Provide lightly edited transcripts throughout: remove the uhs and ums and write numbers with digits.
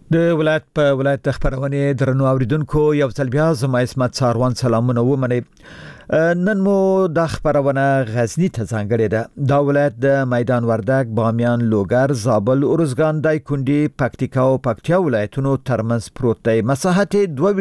د ولایت خبرونه درنو اوریدونکو یو ځل بیا زما اسمت ساروان سلامونه ومني. نن مو د خبرونه غزنی ته ځانګړې ده. دا ولایت د میدان وردګ، بامیان، لوګر، زابل، ارزګان، دایکنډي، پکتیکا او پکتیا ولایتونو ترمنځ پروت دی. مساحت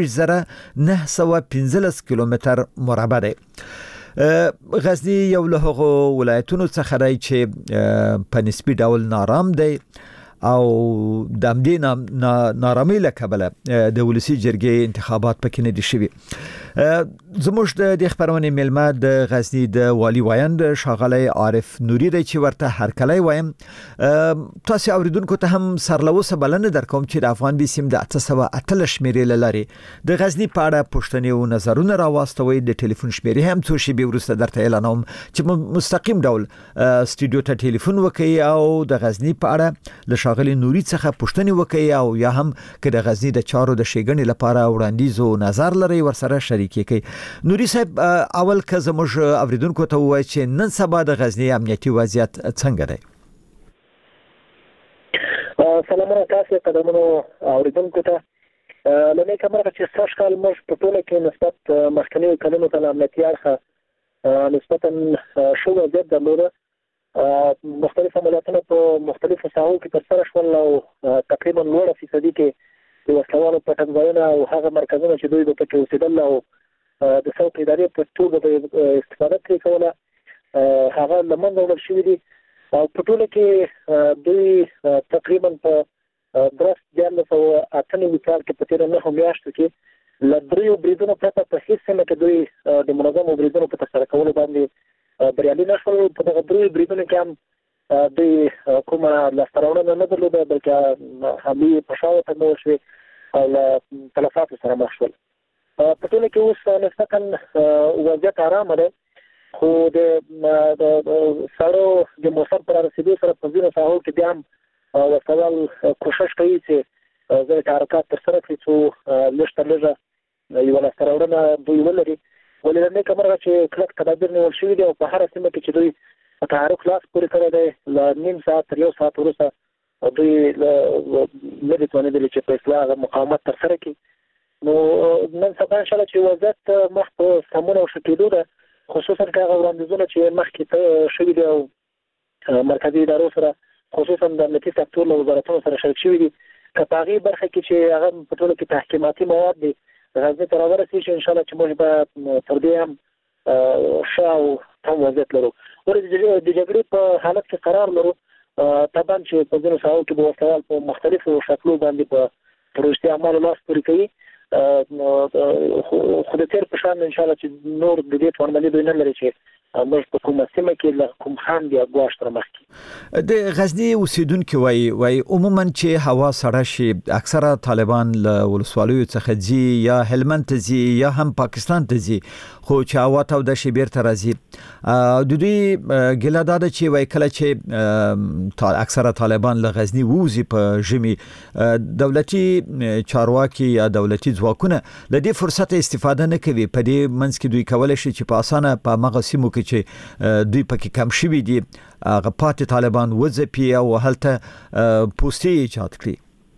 22,915 کیلومتر مربع دی. غزنی یو له هغو ولایتونو څخه دی چې په نسبی ډول نارام دی او د همدې نارامۍ له کبله د ولسی جرګې انتخابات پکې نه دي شوي. زموږ د خبرونه ملما د غزنی د والی وایند شاغلی عارف نوري دی چې ورته هرکلی وایم. تاسو اوریدونکو ته هم سرلوسه بلنه درکوم چې د افغان بي سیم د 808 شمیرې لري د غزنی په اړه پوښتنې او نظرونه راوستوي. د ټلیفون شمیرې هم څو شی به ورسته درته اعلانوم چې مستقیم ډول استودیو ته ټلیفون وکړي او د غزنی په اړه له شاغلی نوري څخه پوښتنې وکړي او یا هم که د غزنی د چارو د شیګنې لپاره وړاندیز او نظر لري ورسره شریک کی. نوري صاحب اول که زموږ اوریدونکو ته وایي چې نن سبا د غزنی امنیتي وضعیت څنګه دی؟ سلامونه تاسو ته د اوریدونکو ته. لنې کومه چې سږ کال موږ په ټوله کې نسبت مخکنیو کلونو ته امنیتي اړخه نسبتا شو وضعیت درلوده. مختلف عملیاتونه په مختلفو ساحو کې ترسره شول او تقریبا 90% کې د وسلوالو پټنځایونه او هغه مرکزونه چې دوی په کې اوسېدل او د څوک ادارې په توګه استفاده کوي کوله هغه لمنځه وړل شوي دي او په ټوله کې دوی تقریبا په 1498 کال کې په تېره 9 میاشتو کې له 3 بریدونو پرته په هیڅ سیمه کې دوی د منظمو بریدونو په ترسره کولو باندې بریالي نه شول. په دغه 3 بریدونو کې هم دوی کومه لاسته راوړنه نه درلوده بلکې حملې په شاوخوا ته وشوې او له تلفاتو سره مخ شول. په ټوله کې اوس نسبتا وضعیت ارامه دی خو د سړو د موسم پر رسیدو سره په ځینو ساحو کې بیا هم وسوال کوشش کوي چې ځینې حرکات ترسره کړي څو لږ تر لږه یوه لاسته راوړنه دوی ولري. ولې له نیکه مرغه چې کلک تدابیر نیول شوي دي او په هره سیمه کې چې دوی تحرک لاس پورې کړی دی له نیم ساعت تر 1 ساعت وروسته دوی نه دي توانېدلي چې په اصلاح مقاومت ترسره کړي. نو نن سبا انشاءالله چې وضعیت مخ په سمون او ښه کېدو ده خصوصا که هغه وړاندیزونه چې مخکې شوي دي او مرکزي ادارو سره خصوصا د امنیتي سکتور له وزارتونو سره شریک شوي دي که په هغې برخه کې چې هغه په ټوله کې تحکیماتي مواد دي غزني ته راورسېږي چې انشاءالله چې موږ به تر دې هم ښه او کم وضعیت لرو. ولې د جګړې په حالت کې قرار لرو طبعا چې په ځینو ساحو کې به وسوال په مختلفو شکلو باندې په پروژتي اعمالو لاس پورې کوي خو د تېر په شان انشاءالله چې نور د دې توانمني دوی نه لري چې موږ په کومه سیمه کې له کوم خاند یا ګواښ تر مخ کې. د غزني اوسیدونکو وایي عموما چې هوا سړه شي اکثره طالبان له ولسوالیو څخه ځي یا هلمند ته ځي یا هم پاکستان ته ځي خو چې هوا توده شي بیرته راځي. د دوی ګیله دا ده چې وایي کله چې اکثره طالبان له غزني ووځي په ژمي دولتي چارواکي یا دولتي ځواکونه له دې فرصت استفاده نه کوي. په دې منځ کې دوی کولی شي چې په اسانه په هغه سیمو کې چې دوی پکې کم شوي دي هغه پاتې طالبان وځپي او هلته پوستې ایجاد کړي.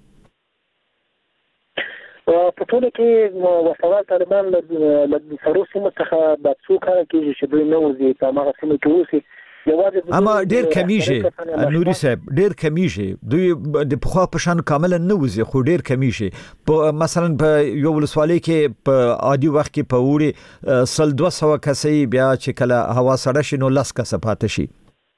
په ټوله کې وسوال طالبان له سړو سیمو څخه د څو کاله کېږي چې دوی نه وځي په هغه سیمو کې اوسي. اما ډیر کمیږي نوري صاحب ډیر کمیږي دوی د پخوا په شان کامل نه وځي خو ډیر کمیږي. په مثلا په یو ولسوالۍ کې په عادي وخت کې په وړي 200 کسې بیا چې کله هوا سړه شي نو 10 کسه پاتې شي.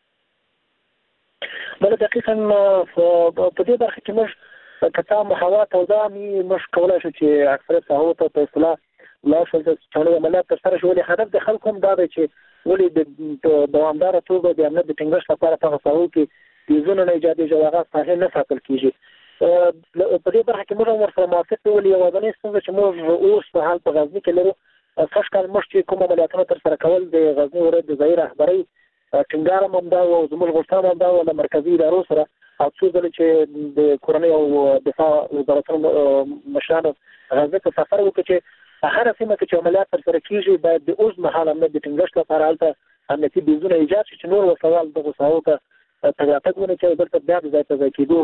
بل دقیقاً په دې برخه کې موږ کته هوا توده موږ کولای شو چې اکثر ساحو ته په اصطلاح لا شول چې عملیات ترسره شي. ولې هدف د خلکو هم دا دی چې ولې د دوامداره توګه د امنیت د ټینګښت لپاره په ساحو کې پیزونه نه ایجادي جوړه ساحه نه ساتل کیږي. په دې برخه کې موږ ورسره موافق یو یوازینۍ ستونزه چې موږ اوس په حال په غزني کې لرو سږ کال موږ چې کوم عملیاتونه ترسره کول د غزني ولایت د ځایي رهبرۍ ټینګار هم دا او زموږ غوښتنه هم دا له مرکزي ادارو سره او څو ځله چې د کورنۍ او دفاع وزارتونو مشرانو غزني ته سفر وکړي چې په هر سیمه کې چې عملیات ترسره کیږي باید د اوس مهال امنیت د ټینګښت لپاره هلته امنیتي بیزونه ایجاد شي چې نور وسوال دغه ساحو ته تګ راتګ ونه کوي بلکې بیا د ځای په ځای کېدو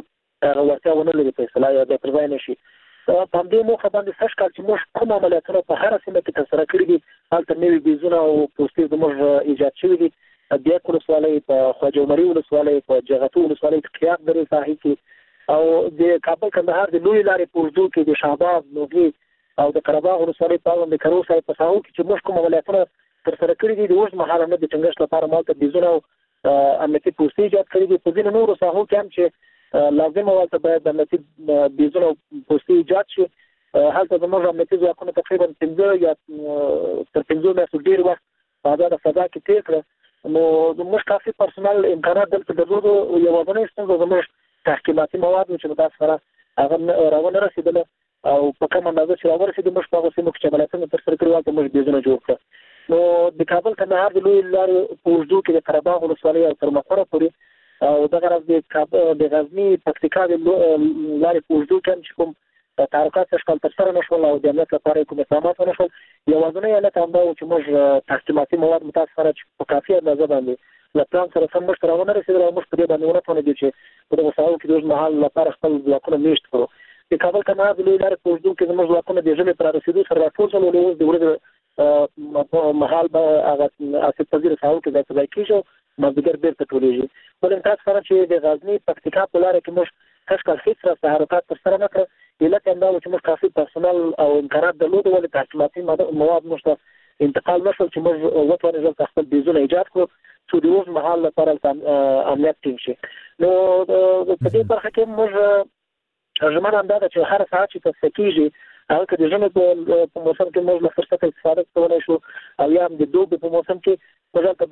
ورته ونه لري په اصطلاح د پرځای نشي په دې موخه باندې سږ کال چې موږ کوم عملیاتونه په هر سیمه کې ترسره کړي دي هلته نوي بیزونه او پوستې زموږ ایجاد شوي دي بیا ولسوالۍ په خواجه عمري ولسوالۍ په جغتو ولسوالۍ کې قیاق درې ساحې کې او د کابل کندهار د لوی لارې په اوږدو کې د شهباز نوګي او د قرهباغ ولسوالۍ په اړوند د کرو صاحب په ساحو کې چې موږ کوم عملیاتونه ترسره کړي دي د اوس مهال نه د ټینګښت لپاره مالته بیزونه او امنیتي پوستې ایجاد کړي دي په ځینو نورو ساحو کې هم چې لازم ولته باید د امنیتي بیزونه او پوستې ایجاد شي هلته زموږ امنیتي ځواکونه تقریبا 15 یا تر 15 میاشتو ډېر وخت په آزاده فضا کې تېر کړه نو زموږ کافي پرسونل امکانات دلته درلودو یوازینۍ ستونزه زموږ تحقیقاتي مواد چې تاسو سره هغه راونه رسیدله او په کومه اندازه چې راورسېدو موږ په هغه سیمو کې چې عملیاتونه ترسره کړي وو موږ بیزونه جوړ کړه نو د کابل کندهار د لوی لارې په اوږدو کې د قرهباغ ولسوالۍ او تر مقره پورې او دغه راز د غزني پکتیکا د لارې په اوږدو کې چې کوم تحرکات تشکیل ترسره نشول او د امنیت لپاره کوم اقدامات ونه شول یوازینۍ علت همدا و چې موږ تحقیقاتي مواد متاسفانه په کافي اندازه باندې له پلان سره سم موږ ته راونه رسېدل او موږ په دې باندې ونه توانېدو چې په دغه ساحو کې د اوسمهال لپاره خپل ځواکونه میشت کړو د کابل کندهار د لوی لارې په اوږدو کې زموږ ځواکونه د ژمي پر رسېدو سره راټول شول او اوس د ورځې په مهال به هغه اسید پذیره ساحو کې ځای په ځای کېږي مازدیګر بېرته ټولېږي ولې متاسفانه چې د غزني پکتیکا په لاره کې موږ سږ کال هېڅ راته تحرکات ترسره نه کړه علت همدا و چې موږ کافي پرسونل او امکانات درلودو ولې تحقیقاتي مواد موږ ته انتقال نه شول چې موږ وتوانېدل دلته خپل بیزونه ایجاد کړو چې د اوس مهال لپاره امنیت ټینګ شي نو په دې برخه کې موږ ژمنه همدا ده چې هر ساعت چې تصفیه کېږي هغه که د ژمي په موسم کې موږ له فرصته استفاده کولی شو او یا هم د دوبي په موسم کې موږ هلته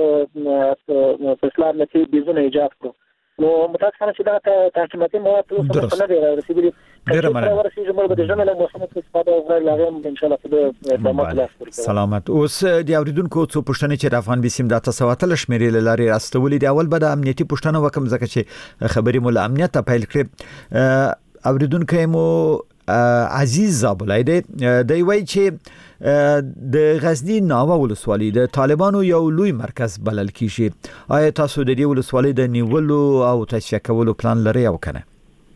باید په اصطلاح امنیتي بیزونه ایجاد کړو نو متاسفانه چې دا تحقیقاتي مواد تر اوسه موږ ته نه دي رسېدلي ډېره مننه ورسېږي موږ به د ژمي له موسمه څخه استفاده وکړو هغې هم انشاءالله په دې اقداماتو لاس ورکوو سلامت اوس د اورېدونکو څو پوښتنې چې د افغان بیسیم د 813 شمېرې له لارې راستولې دي اول به د امنیتي پوښتنه وکم ځکه چې خبرې مو له امنیته پیل کړې اورېدونکی مو عزیز زابلای دی وایي چې د غزنی ناوه ولسوالۍ د طالبانو یو لوی مرکز بلل کیږي آیا تاسو د دې ولسوالۍ د نیولو او تصفیه کولو پلان لرئ او کنه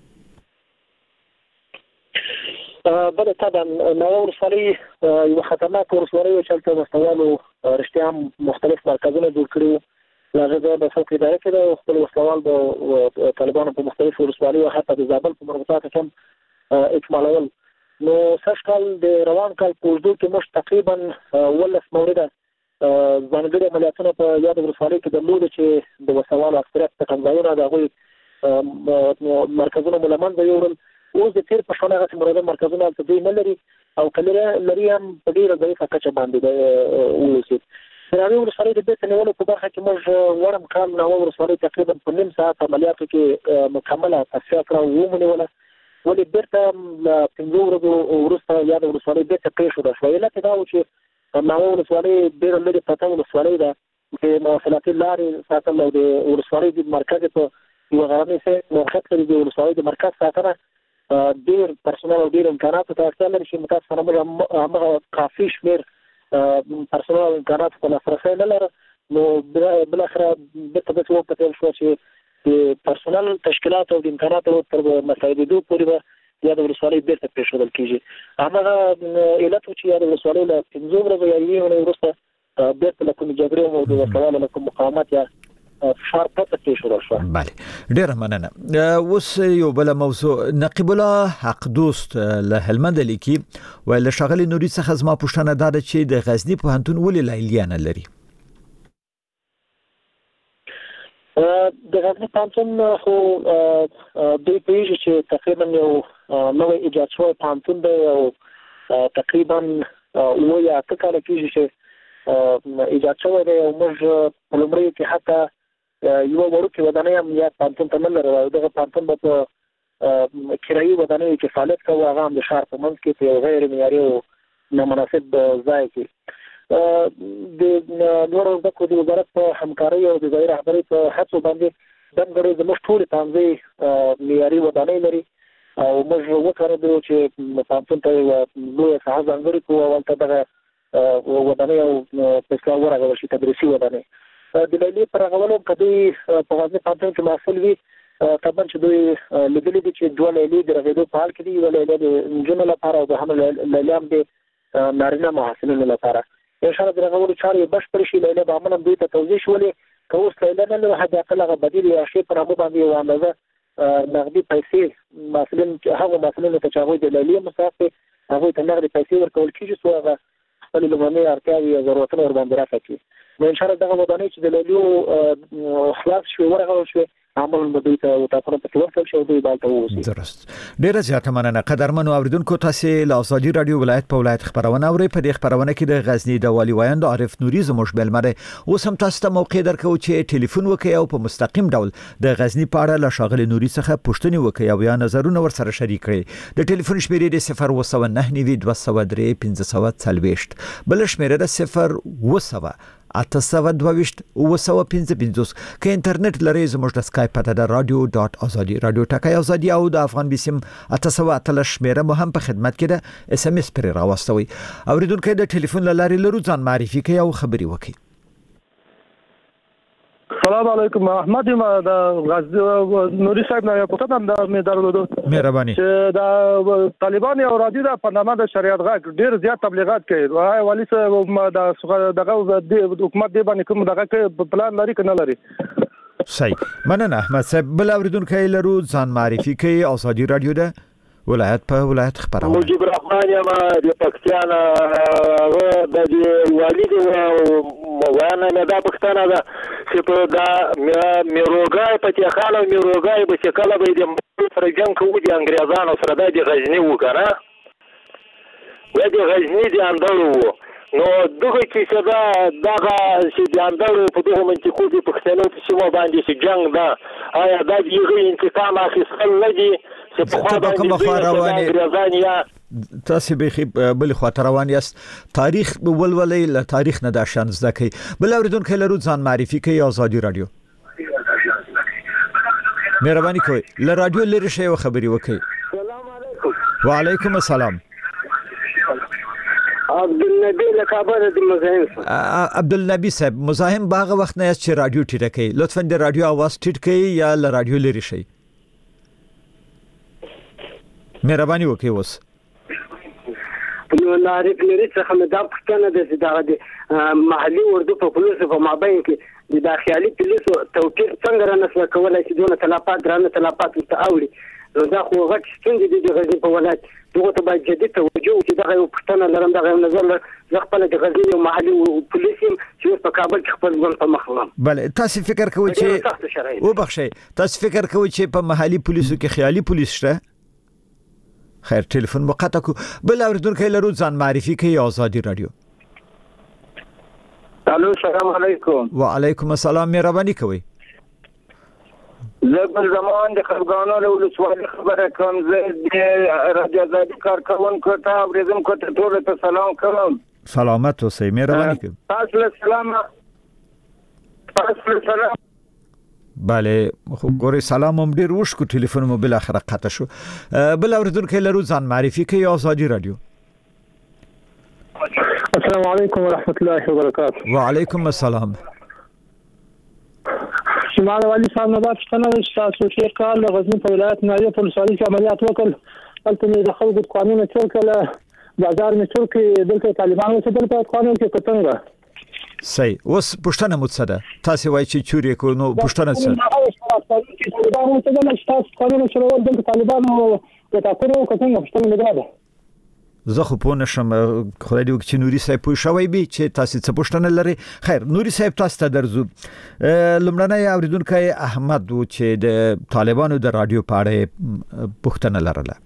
بله طبعا ناوه ولسوالۍ یو خطرناک ولسوالۍ و چې هلته وسلوالو رښتیا هم مختلف مرکزونه جوړ کړي وو له هغې د خلکو اداره کې ده خپل وسلوال د طالبانو په مختلفو ولسوالیو حتی د زابل په مربوطاتو کې هم اکمالول نو سږ کال د روان کال په اوږدو کې موږ تقریبا 11 مورده ځانګړي عملیاتونه په یاد ولسوالۍ کې درلودو چې د وسوالو اکثریت ټکنځایونه د هغوی مرکزونه مو له منځه یوړل اوس د تېر په شان هغسې مرده مرکزونه هلته دوی نه لري او که لري هم په ډېره ضعیفه کچه باندې واوسېد د ناوې ولسوالۍ د بیرته نیولو په برخه کې موږ وړم کال ناوه ولسوالۍ تقریبا په نیم ساعت عملیاتو کې مکمله تصفیه کړه او ومونیوله ولې بیرته له 15 ورځو وروسته یا د ولسوالۍ بیرته پرېښوده شوه علت یې دا و چې ناوه ولسوالۍ ډېره لرې پرته ولسوالۍ ده د مواصلاتي لارې ساتل او د ولسوالۍ د مرکز په یوه غرنۍ سیمه موقعیت لري د ولسوالۍ د مرکز ساتنه ډېر پرسونل او ډېر امکاناتو ته اړتیا لري چې متاسفانه موږ همغه کافي شمېر پرسونل او امکاناتو ته لاسرسی نه لرو نو بالاخره بیرته داسې وکتل شوه چې د پرسونل تشکیلات او د امکاناتو تر مساعدېدو پورې به یا د ولسوالۍ بیرته پرېښودل کېږي همغه علت و چې یا د ولسوالۍ له 15 ورځو یا یوې اونۍ وروسته بیرته له کومې جګړې او د وسلوالو له کوم مقاومت یا فشار پرته پرېښودل شوه بله ډېره مننه اوس یو بله موضوع نقیب الله حق دوست له هلمند لیکي ویل له ښاغلي نوري څخه زما پوښتنه دا ده چې د غزني پوهنتون ولې لیلیه نه لري د غزني پوهنتون خو دوی پوهېږي چې تقریبا یو نوی ایجاد شوی پوهنتون دی او تقریبا 7 یا 8 کاله کېږي چې ایجاد شوی دی او موږ په لومړیو کې حتی یوه وړوکې ودانۍ هم یا پوهنتون ته نه لرو او دغه پوهنتون به په کرایي ودانیو کې فعالیت کوو هغه هم د ښار په منځ کې په یو غیر معیاري او نامناسب ځای کې د نورو زده کړو د وزارت په همکارۍ او د ځایي رهبرۍ په هڅو باندې دمګړی زموږ ټولې پوهنځۍ معیاري ودانۍ لري او موږ وکړو چې پوهنتون ته یوه لویه ساحه ځانګړې کړو او هلته دغه ودانۍ او په اصطلاح ورغول شي تدریسي ودانۍ د لیلیې په رغولو که دوی په غزني پوهنتون کې محصل وي طبعا چې دوی لیدلې دي چې دوه لیلې د رغېدو په حال کې دي ولې د نجونو لپاره او د هم لیلام د نارینه محصلینو لپاره ان شاء الله د رغولو چارې بشپړ شي لیلې به عملاً دوی ته توضیح شولې که اوس لیلې نه له حد اقل هغه بدیل یا شی پر هغه باندې یو اندازه نغدي پیسې محصلین هغه محصلینو ته چې هغوی د لیلې مسافه هغوی ته نغدي پیسې ورکول کېږي څو هغه خپل لومړنۍ اړتیاوې یا ضرورتونه ورباندې رافع کړي نو ان شاء الله دغه ودانۍ چې د لیلیو خلاص شوي ورغول شوي عمل دوی ته وټاکل په ورکړل شو دوی بالته ووسی درست ډیره زیاته مننه قدرمنو اوریدونکو تاسو له ازادي رادیو ولایت په ولایت خبرونه اوري په دې خبرونه کې د غزنی د والی وایند عارف نوري زموږ بلمره اوس هم تاسو ته موقع درکو چې ټلیفون وکړئ او په مستقیم ډول د غزنی په اړه له شاغلي نوري څخه پوښتنه وکړئ او یا نظرونه ورسره شریک کړئ د ټلیفون شمیرې د 0199203 بل شمیره د 0 822 که انټرنیټ لري زموږ د اسکایپ پته د radio.azadi رادیو ټاکای ازادي او د افغان بسم 883 شمیره مو هم په خدمت کې ده اس ام اس پر راوستوي اوریدونکو د ټلیفون لاري لرو ځان معرفي کوي او خبري وکي السلام علیکم احمد د غزنی نوري صاحب نه پوښتنه د مدارلو مهرباني چې د طالبان او رادیو د پرنامه د شریعت غږ ډیر زیات تبلیغات کوي وای والی صاحب دغه د حکومت دی باندې کوم دغه کې پلان لري کنه لري صحیح مننه احمد صاحب بل اوریدونکو لرو ځان معرفي کوي ازادي رادیو ده ولایت په ولایت خبرونه مجيب الرحمن یا ما د پاکستان د والد او وانا نه د پاکستان دا چې په دا میروګای په چې خاله میروګای به چې کله به د سره جنگ کوي د انګریزانو سره د غزنی وکړه و د غزنی د اندلو نو دغه چې صدا دغه چې د اندلو په دغه منطقو د پښتنو په سیمه باندې چې جنگ دا آیا د دې انتقام اخیستل نه دي چې په خوا باندې تاسو به بل خاطر روان یاست تاریخ ولولې له تاریخ نه د شان زده کوي بل اوریدونکو لرو ځان معرفي کوي ازادي رادیو مهرباني کوي له رادیو لري شی خبري وکي السلام علیکم وعلیکم السلام عبدالنبی لکابر د مزاحم عبدالنبی صاحب مزاحم باغ وخت نه چې رادیو ټیټه کوي لطفا د رادیو आवाज ټیټ کړئ یا له رادیو لري شي مهرباني وکړئ اوس نو نارک لري څخه مې دا پښتنه د محلي اردو په پولیسو په مابین کې د داخلي پولیسو توقیر څنګه رانسل کولای شي دونه تلافات ورته اوري نو دا خو غټ ستونزې دي د غزني په ولایت دغه ته باید جدي توجه وکړي دغه یو پښتنه لرم دغه یو نظر زه خپل د غزني او محلي پولیس چې په کابل کې خپل ژوند په مخ وړم بل تاسو فکر کوئ چې وبخښئ تاسو فکر کوئ چې په محلي پولیسو کې خیالي پولیس شته خیر ټلیفون مقطع کو بل اوریدونکو لرو ځان معرفي کوي ازادي رادیو الو السلام علیکم وعلیکم السلام مهرباني کوي زبر زمان د خبرګانو له ولسوالۍ خبره کوم زه د رادیو آزادي کارکونکو ته ورزم کوته ټول ته سلام کوم سلامت اوسئ مهرباني کوي تاسو سلام بله خو ګوري سلام هم ډیر وشکو ټلیفون مو بل اخر قطع شو بل اوریدونکو لرو ځان معرفي کوي ازادي رادیو السلام علیکم ورحمت الله وبرکاته وعلیکم السلام شمال والی صاحب نه پښتنه چې تاسو شیر کال غزنی په ولایت ناریه په ولسوالۍ کې عملیات وکړ هلته مې د خلکو قانون چور کړل بازار مې چور کړ دلته طالبانو څه دل په قانون کې کتنګ صحیح اوس پښتنه مو څه ده تاسو وایي چې چوري کو نو پښتنه څه طالبانو څه دل چې قانون چورول دلته طالبانو ته تاسو کتنګ پښتنه ده زه خو په نشم خدای دې وکړي نوري صاحب پوه شوی به چې تاسو څه پوښتنه لري خیر نوري صاحب تاسو ته درځو لمړنۍ اوریدونکو احمد و چې د طالبانو د رادیو په اړه پوښتنه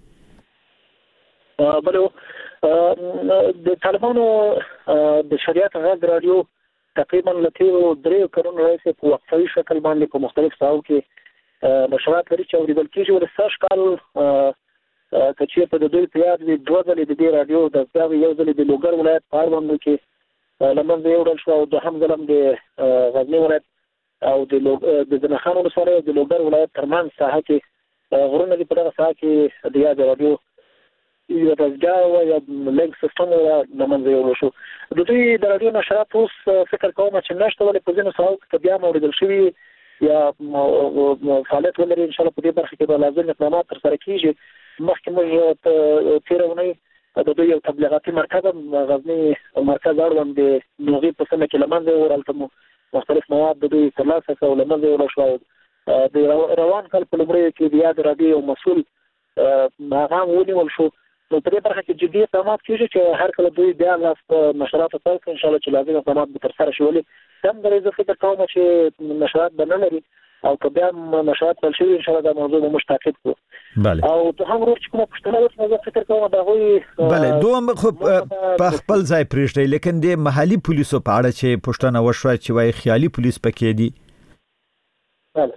لرله بلو د طالبانو د شریعت غږ رادیو تقریبا لته 3 کرونا راځي په وقفي شکل باندې په مختلف ساحو کې نشرات لري چې اوریدل کېږي ول ساش کال کچې په د دوی په یاد دي دوه ځلې د دې رادیو د ځاوي یو ځلې د لوګر ولایت په اړه باندې کې لمن یو ډول شو د هم ځلم د غزنی ولایت او د زنخان ولسوالۍ د لوګر ولایت ترمن ساحه کې غرونه دي په دغه ساحه کې د یاد رادیو یو راځي یا لنک سیستم لمن یو شو د دوی د رادیو نشرات اوس فکر کوم چې نشته ولې په ځینو ساحو کې بیا موریدل شوی یا فعالیت ولري ان شاء الله په دې برخه کې به لازم اقدامات ترسره کیږي. مخکې موږ تیرونی د دوی یو تبلیغاتي مرکز غزنی مرکز اړوند د نوغي په سمه کې لمنځه ورالته مختلف مواد د دوی ترلاسه کول لمنځه ورشو. د روان کال په لومړي کې د یاد رادیو یو مسؤل هغه ونیول شو. نو په دې برخه کې جدي اقدامات کیږي چې هر کله دوی بیا لاس نشرات پیل کړي ان شاء الله چې لازم اقدامات به ترسره شي. ولې هم د زه فکر کوم چې نشرات به نه لري او که بیا نشرات پیل شي ان شاء الله دا موضوع به موږ تعقیب کړو. بله. او ته هم ورته کومه پښتنه وکړه زه فکر کوم دا غوي بله دوم خو په خپل ځای پریږدي لیکن د محلي پولیسو په اړه چې پښتنه وشوه چې وايي خیالي پولیس پکې دي. بله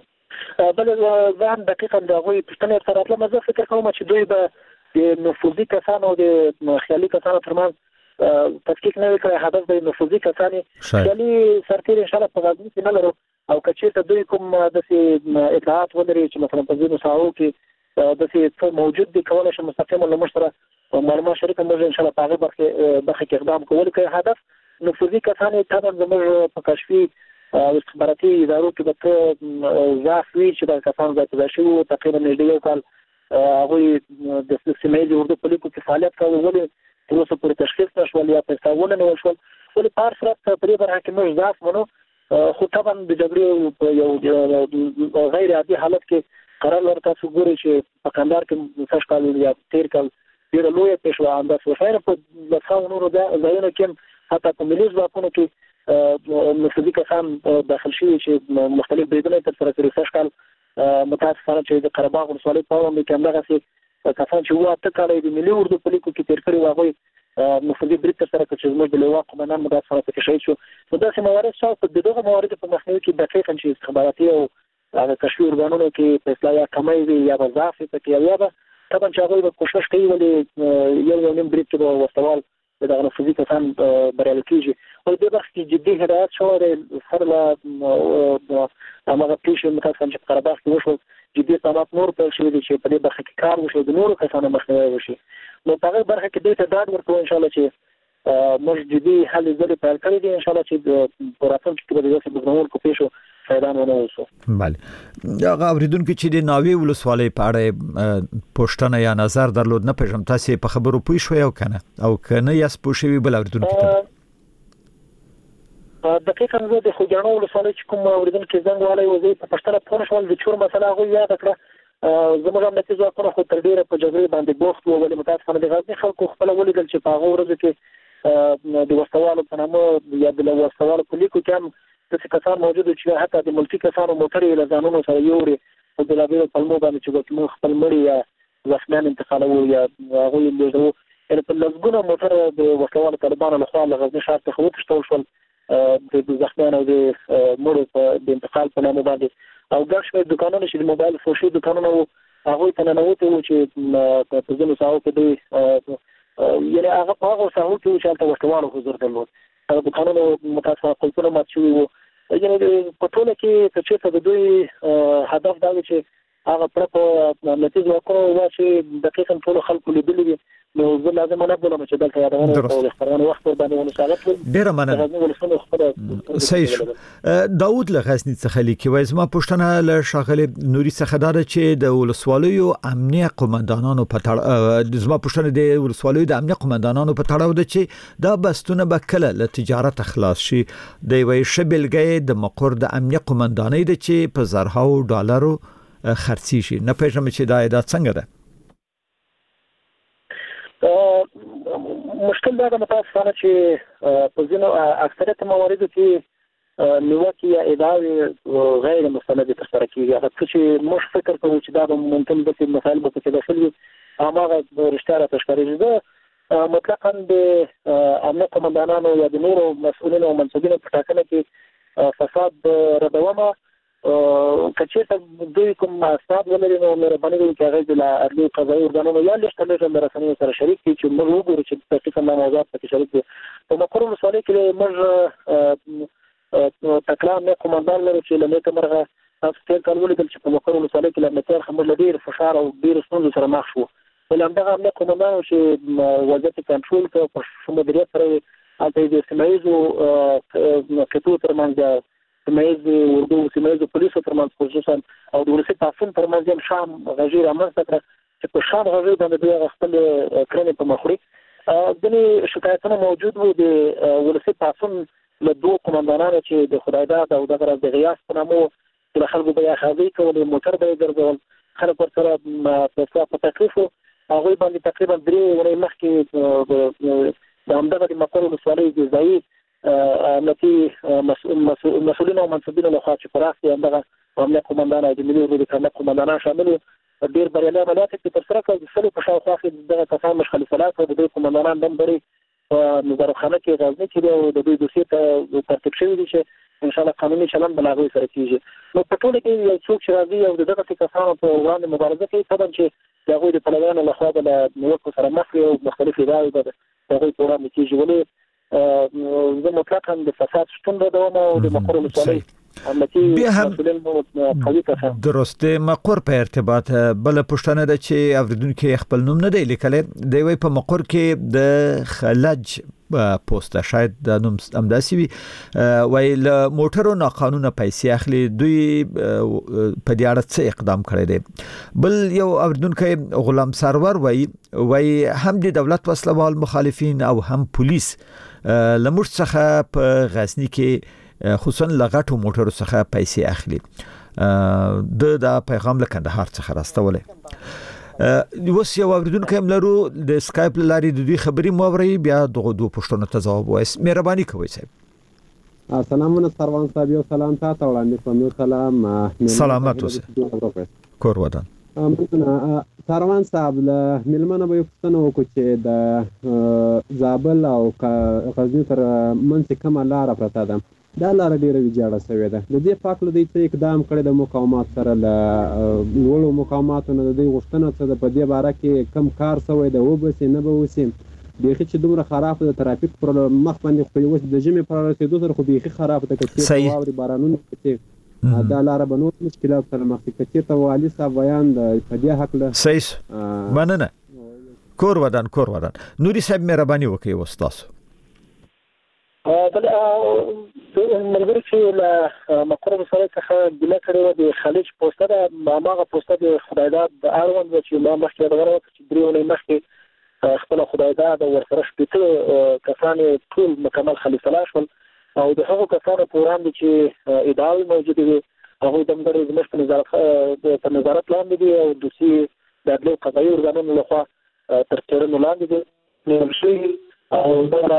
ځان دقیقاً دا غوي پښتنه سره اطلاع زه فکر کوم چې دوی به د نفوذي کسانو د خیالي کسانو ترمنځ تفکیک نه وکړي. هدف د نفوذي کسانو خیالي سرتیر ان شاء الله په غزنی کې نه لرو او کچې ته دوی کوم د اطلاعات ولري چې مثلا په ځینو ساحو کې د څه موجود دي کولای شي مستقیما له مشره معلومات شریک موږ ان شاء الله په هغه برخه کې اقدام کول کوي. هدف نفوذي کسانو طبعا زموږ په کشفي استخباراتي ادارو کې به ضعف وي چې د کسانو ځای په ځای شي تقریبا نږدې یو کال هغه د سیمې د اردو په لیکو کې فعالیت کوي. ولې تر اوسه پورې تشخیص نشول یا پیساونه نه وشول. ولې په هر صورت په دې برخه کې موږ ضعف منو. خو طبعا د جګړې په یو غیر عادي حالت کې قرار ورته ګوري چې په کندهار کې څه کال یا تیر کال ډېر لوی پېښه انداز وشاینه په لاسو نورو ځایونو کې حتی په ملي ځواکونو کې نفوذي کسان داخل شوي چې مختلف بریدونه ترسره کړي. څه کال متاسفانه چې د قره باغ ولسوالۍ په اړه کې همدغه کسان چې واته کال د ملي اردو په لیکو کې تیر کړي واغوي نفوذي برید ترسره کړي چې زموږ د لواء قومندان متاسفانه پکې شهید شو. نو داسې موارد شاو په دغه موارد په مخنیوي کې دقیقاً چې استخباراتي او کشفي ارګانونو کې په اصلاح یا کمی وي یا به ضعف پکې یا به طبعا چې هغوی به کوشش کوي ولې یو نیم برید کې به وسوال دغه نفوذي کسان بریالي کېږي. ولې دې برخه کې جدي هدایت شوی دی سره له هماغه پېښې متاسفانه چې په قره باغ کې وشول جدي اقدامات نور پیل شوي دي چې په دې برخه کې کار وشي د نورو کسانو مخنیوی وشي. نو په هغه برخه کې دوی ته ډاډ ورکوو ان شاء الله چې موږ جدي هلې ځلې پیل کړي دي ان شاء الله چې په راتلونکي کې به د داسې بزرګونکو پېښو فایدان ونه اوسو. بله هغه اوریدونکو چې د ناوې ولسوالۍ په اړه پوښتنه یا نظر درلود نه پېژم تاسو په خبرو پوه شوي او کنه او کنه یاس پوه شوي بل اوریدونکو ته دقیقاً زه د خوږیاڼو ولسوالۍ چې کوم اوریدونکو زنګ والی و زه په پښتنه پوه نه شوم د چور مسله هغوی یاده کړه. زموږ امنیتي ځواکونه خو تر ډېره په جګړې باندې بوخت وو. ولې متاسفانه د غزني خلکو خپله ولیدل چې په هغو ورځو کې د وسوالو په نامه یا د وسوالو په لیکو کې هم داسې کسان موجود چې حتی د ملکي کسانو موټرې له ځانونو سره یوړې په بېلابېلو پلمو باندې چې موږ خپل مړي یا زخمیان انتقالوو یا هغوی یې لېږدوو. یعنې په لسګونه موټره د وسلوالو طالبانو لخوا له غزني ښار څخه وتښتول شول د زخمیانو او د مړو د انتقال په نامه باندې. او ګڼ شمېر دوکانونه چې د موبایل فروشي دوکانونه وو هغوی ته ننوتې وو چې په ځینو ساحو کې دوی یعنې هغه په هغو ساحو کې وو چې هلته وسلوالو حضور درلود. هغه دوکانونه متاسفانه قلفونه مات شوي وو. یعنې په ټوله کې که چېرته د دوی هدف دا وي چې هغه پړه په امنیتي ځواکونو واچوي دقیقاً ټولو خلکو لیدلي دي. نو زه لازم نه بولم چې دلته یادونه او خبرونه وخت باندې ونشالت ډیره مننه. صحیح شو. داوود له غزني څخه لیکي وایي زما پوښتنه له ښاغلي نوري څخه دا چې د ولسوالیو امنیه قومندانانو په تړاو زما پوښتنه د ولسوالیو د امنیه قومندانانو په تړاو ده چې دا بستونه به کله له تجارت خلاص شي. د یوې شبلګۍ د مقر د امنیه قومندانۍ ده چې په زرهاو ډالرو خرڅي شي. نه پېژنم چې دا څنګه ده. مشکل دا ده متاسفانه چې په ځینو اکثریت مواردو کې نیوکې یا ادعاوې غیر مستندې ترسره کېږي. هغه څه چې موږ فکر کوو چې دا به ممکن داسې مسایل به پکې داخل وي هماغه رښتیا راته ښکارېږي. زه مطلقاً د امنیه قومندانانو یا د نورو مسؤلینو او منصبینو په ټاکنه کې فساد ردومه. که چېرته دوی کوم اسناد ولري نو مهرباني وکړئ چې هغه د عدلي قضایي ارګانونو یا لږ تر لږه له رسنیو سره شریک کړي چې موږ وګورو چې دقیقاً دا موضوعات پکې شریک دي. په مقر ولسوالۍ کې موږ تکړه امنیه قومندان لرو چې له نیکه مرغه تاسو تېر کال ولیدل چې په مقر ولسوالۍ کې له امنیتي اړخه موږ له ډېر فشار او ډېرو ستونزو سره مخ شوو. ولې همدغه امنیه قومندانو چې وضعیت یې کنټرول کړ په ښه مدیریت سره هلته یې د سیمه ییزو قطعو ترمنځ سیمایي اردو سیمایي پولیسو ترمنځ خصوصا او د ولسی تعصب ترمنځ هم شام غږی رامنځته کړ چې په شام غږی باندې دوی خپل کړنې په مخوري دغه شکایتونه موجود وو د ولسی تعصب له دوه قومندانانو چې د خدایداد او دغه د غیاث په نامو د خلکو بیا خاوي کول موټر به ګرځول خلک ورسره په تکلیف هغه باندې تقریبا 3 ورځې مخکې د همدغه د مقر ولسوالۍ د ځای نتی مسؤلین او منصبین له خوا چې پراختي همدغه امنیت قومندان او د ملي ورو د قومندانان شامل ډیر بریالي عملیات چې تر سره کړل چې په شاوخوا کې دغه کسان مشخص فلات او د قومندانان هم بری نظارتخانه کې غزنی کې د دوی دوسیه ته ترتیب شوی دي چې ان شاء الله قانوني چلند بلاغوي سره کیږي نو په ټول کې یو څوک چې راځي او دغه کسانو په وړاندې مبارزه کوي طبعا چې دغه د پلویانو له خوا د نیوکو سره مخ او مختلف ادارې د دغه په وړاندې کیږي ولې زه مطلقاً د فساد شتون د دوام او د مقر ولسوالۍ بیا هم درسته مقر په ارتباط بل پښتنه د چې اوریدونکو خپل نوم نه دی لیکل دی وی په مقر کې د خلج پوسټه شاید د نوم امداسي وی ویل موټرو ناقانونه پیسې اخلي دوی په دې اړه څه اقدام کړی دی بل یو اوریدونکو غلام سرور وی هم د دولت وسلوال مخالفین او هم پولیس لمر څخه په غزنی کې خصوصا لغټو موټرو څخه پیسې اخلي د پیغام له کندهار څخه راستوله اوس یو اوریدونکو هم لرو د اسکایپ لارې د دوی خبرې موري بیا دغه دوه پښتنو ته جواب وایي مهرباني کوئ صاحب سلامونه سروان صاحب یو سلام تاسو وړاندې کوم یو سلام سلامات اوسه کور ودان سروان صاحب له ملمنه به پښتنو وکړو چې د زابل او غزنی تر منځ کومه لار پرته ده دا لار ډیره ویجاړه شوې ده د دې پاک له دې اقدام کړی د مقاومت سره له لوړو مقاومتونو د دې غوښتنه څه په دې باره کې کم کار شوی دی وبسي نه به وسی بیخي چې دومره خراب د ترافیک پر مخ باندې خو یو د جمع پر رسیدو سره خو بیخي خراب ده چې واوري بارانونه کې دا لار به نور مشکلات سره مخ کې چې والي صاحب بیان د په دې حق له صحیح مننه کور ودان نوري صاحب مهرباني وکړئ وستاسو ملګری چې له مقر ولسوالۍ څخه ګیله کړې وه د خلیج پوسټه ده هماغه پوسټه د خدایداد د اړوند وه چې ما مخکې یادونه وکړه چې 3 ورځې مخکې خپله خدایداد او ورسره 80 کسان ټول مکمل خلیفه شول او د هغو کسانو په وړاندې چې ادعاوې موجودې وي هغوی دمګړې زموږ په نظارت لاندې دي او دوسیې د عدلي قضایي ارګانونو لخوا تر څېړنو لاندې دي نیول شوي او دا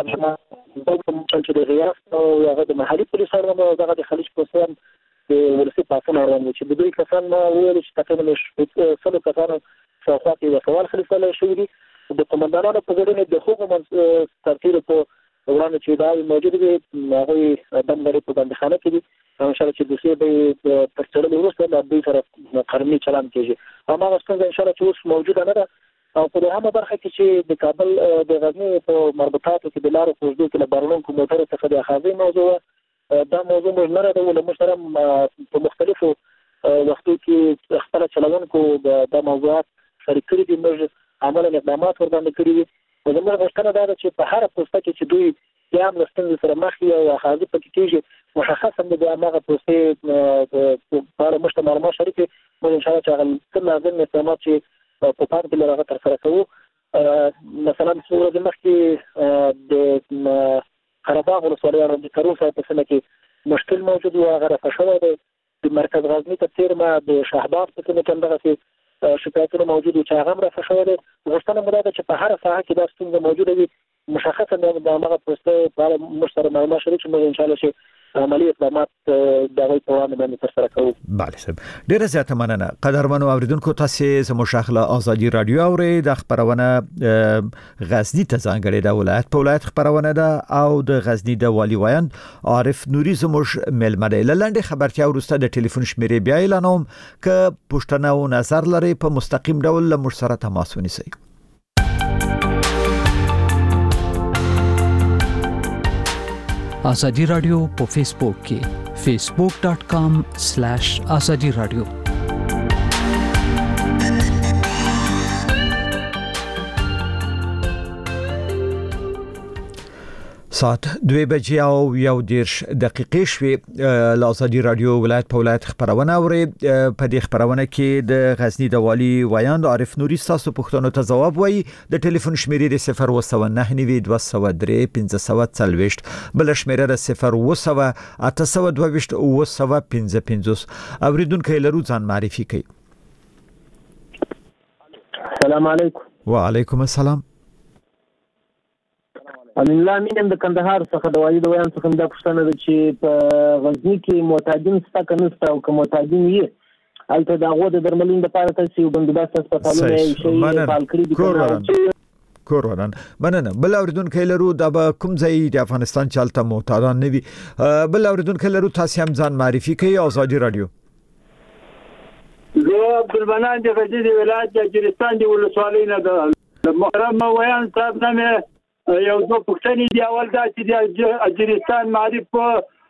چې د غیاث او هغه د محلي پولیسو اړوند دغه د خلیج پوسټ د ولسي پاڅون اړوند چې د دوی کسان ویل چې تقریبا 100 کسانو شاوخوا کې د سوال خلیفه شوي دي د قومندانانو په ګډون د حقوقو ترتیب په وړاندې چې دا موجود دي هغه دمګړي په بندخانه کې دي ان شاء الله چې دوی به تر څلور وروسته د دوی سره قانوني چلند کیږي هماغه څنګه ان شاء الله چې اوس موجوده نه ده او په دغه برخه کې چې د کابل د غزنی په مربوطاتو کې د لارو کوژدو کې له بارونکو موټرو څخه د اخاذي موضوع دا موضوع موږ نه راځو له مشترم په مختلفو وختو کې خپل چلونکو د موضوعات شریک کړي دي موږ عملاً اقدامات ورباندې کړي دي زموږ غوښتنه دا ده چې په هر پوسټه کې چې دوی یا مستند سره مخ یو اخاذي پکې کېږي مشخصا د هغه پوسټې په اړه مشته معلومات شریک موږ ان شاء الله چې هغه لازم اقدامات چې په پام کې لرغه تر سره کوو مثلا څو ورځې مخکې د قرهباغ ولسوالۍ د کروز په سیمه کې مشکل موجود و هغه رفع شوی دی د مرکز غزنی ته تیرمه د شهباغ په سیمه کې همدغسې شکایتونه موجود و چې هغه هم رفع شوی دی غوښتنه مو دا ده چې په هره ساحه کې دا ستونزه موجوده وي مشخصا د همغه پوسټې په اړه موږ سره معلومات شریک شو موږ انشاءالله چې عملی اقدامات د هغوی په وړاندې باندې ترسره کوو. بله صاحب ډېره زیاته مننه قدرمنو اوریدونکو تاسو زموږ شاخله ازادي رادیو اورئ د خبرونه غزنی ته ځانګړې د ولایت په ولایت خبرونه ده او د غزنی د والی ویان عارف نوري زموږ ملمه دی لاندې خبرتیا ورسته د ټلیفون شمیرې بیا اعلانوم ک پښتنه او نظر لري په مستقیم ډول له موږ سره تماس ونیسئ. آزادی رادیو په فیسبوک کې facebook.com/azadi radio ساعت 2:01 شوي لازادي رادیو ولایت په ولایت خبرونه اوري په دې خبرونه کې د غزنی د والی ویاند عارف نوري تاسو پوښتنو ته جواب وایي د ټلیفون شمیرې 019921540 بل شمیره 0802822 اوریدونکو لرو ځان معرفي کوي. السلام علیکم. وعلیکم السلام. امین الله مینم د کندهار څخه د والي د ویان څخه دا پوښتنه ده چې په غزنی کې معتادین څه کنيسته او کوم معتادین یې البته دا غو د درملین لپاره تاسو یو بندوبست هسپتالونه یې شي فعال کړی دي کوروران مننه. بل اوریدونکو لرو د کوم ځای د افغانستان چالتہ معتادان نه وي بل اوریدونکو لرو تاسو هم ځان معرفي کوي آزادي رادیو. زه عبدالمنان د غزنی د ولایت د اجرستان د ولسوالۍ نه د محترم ویان صاحب نه یو څو پوښتنې دی. اول دا چې د اجرستان معرف په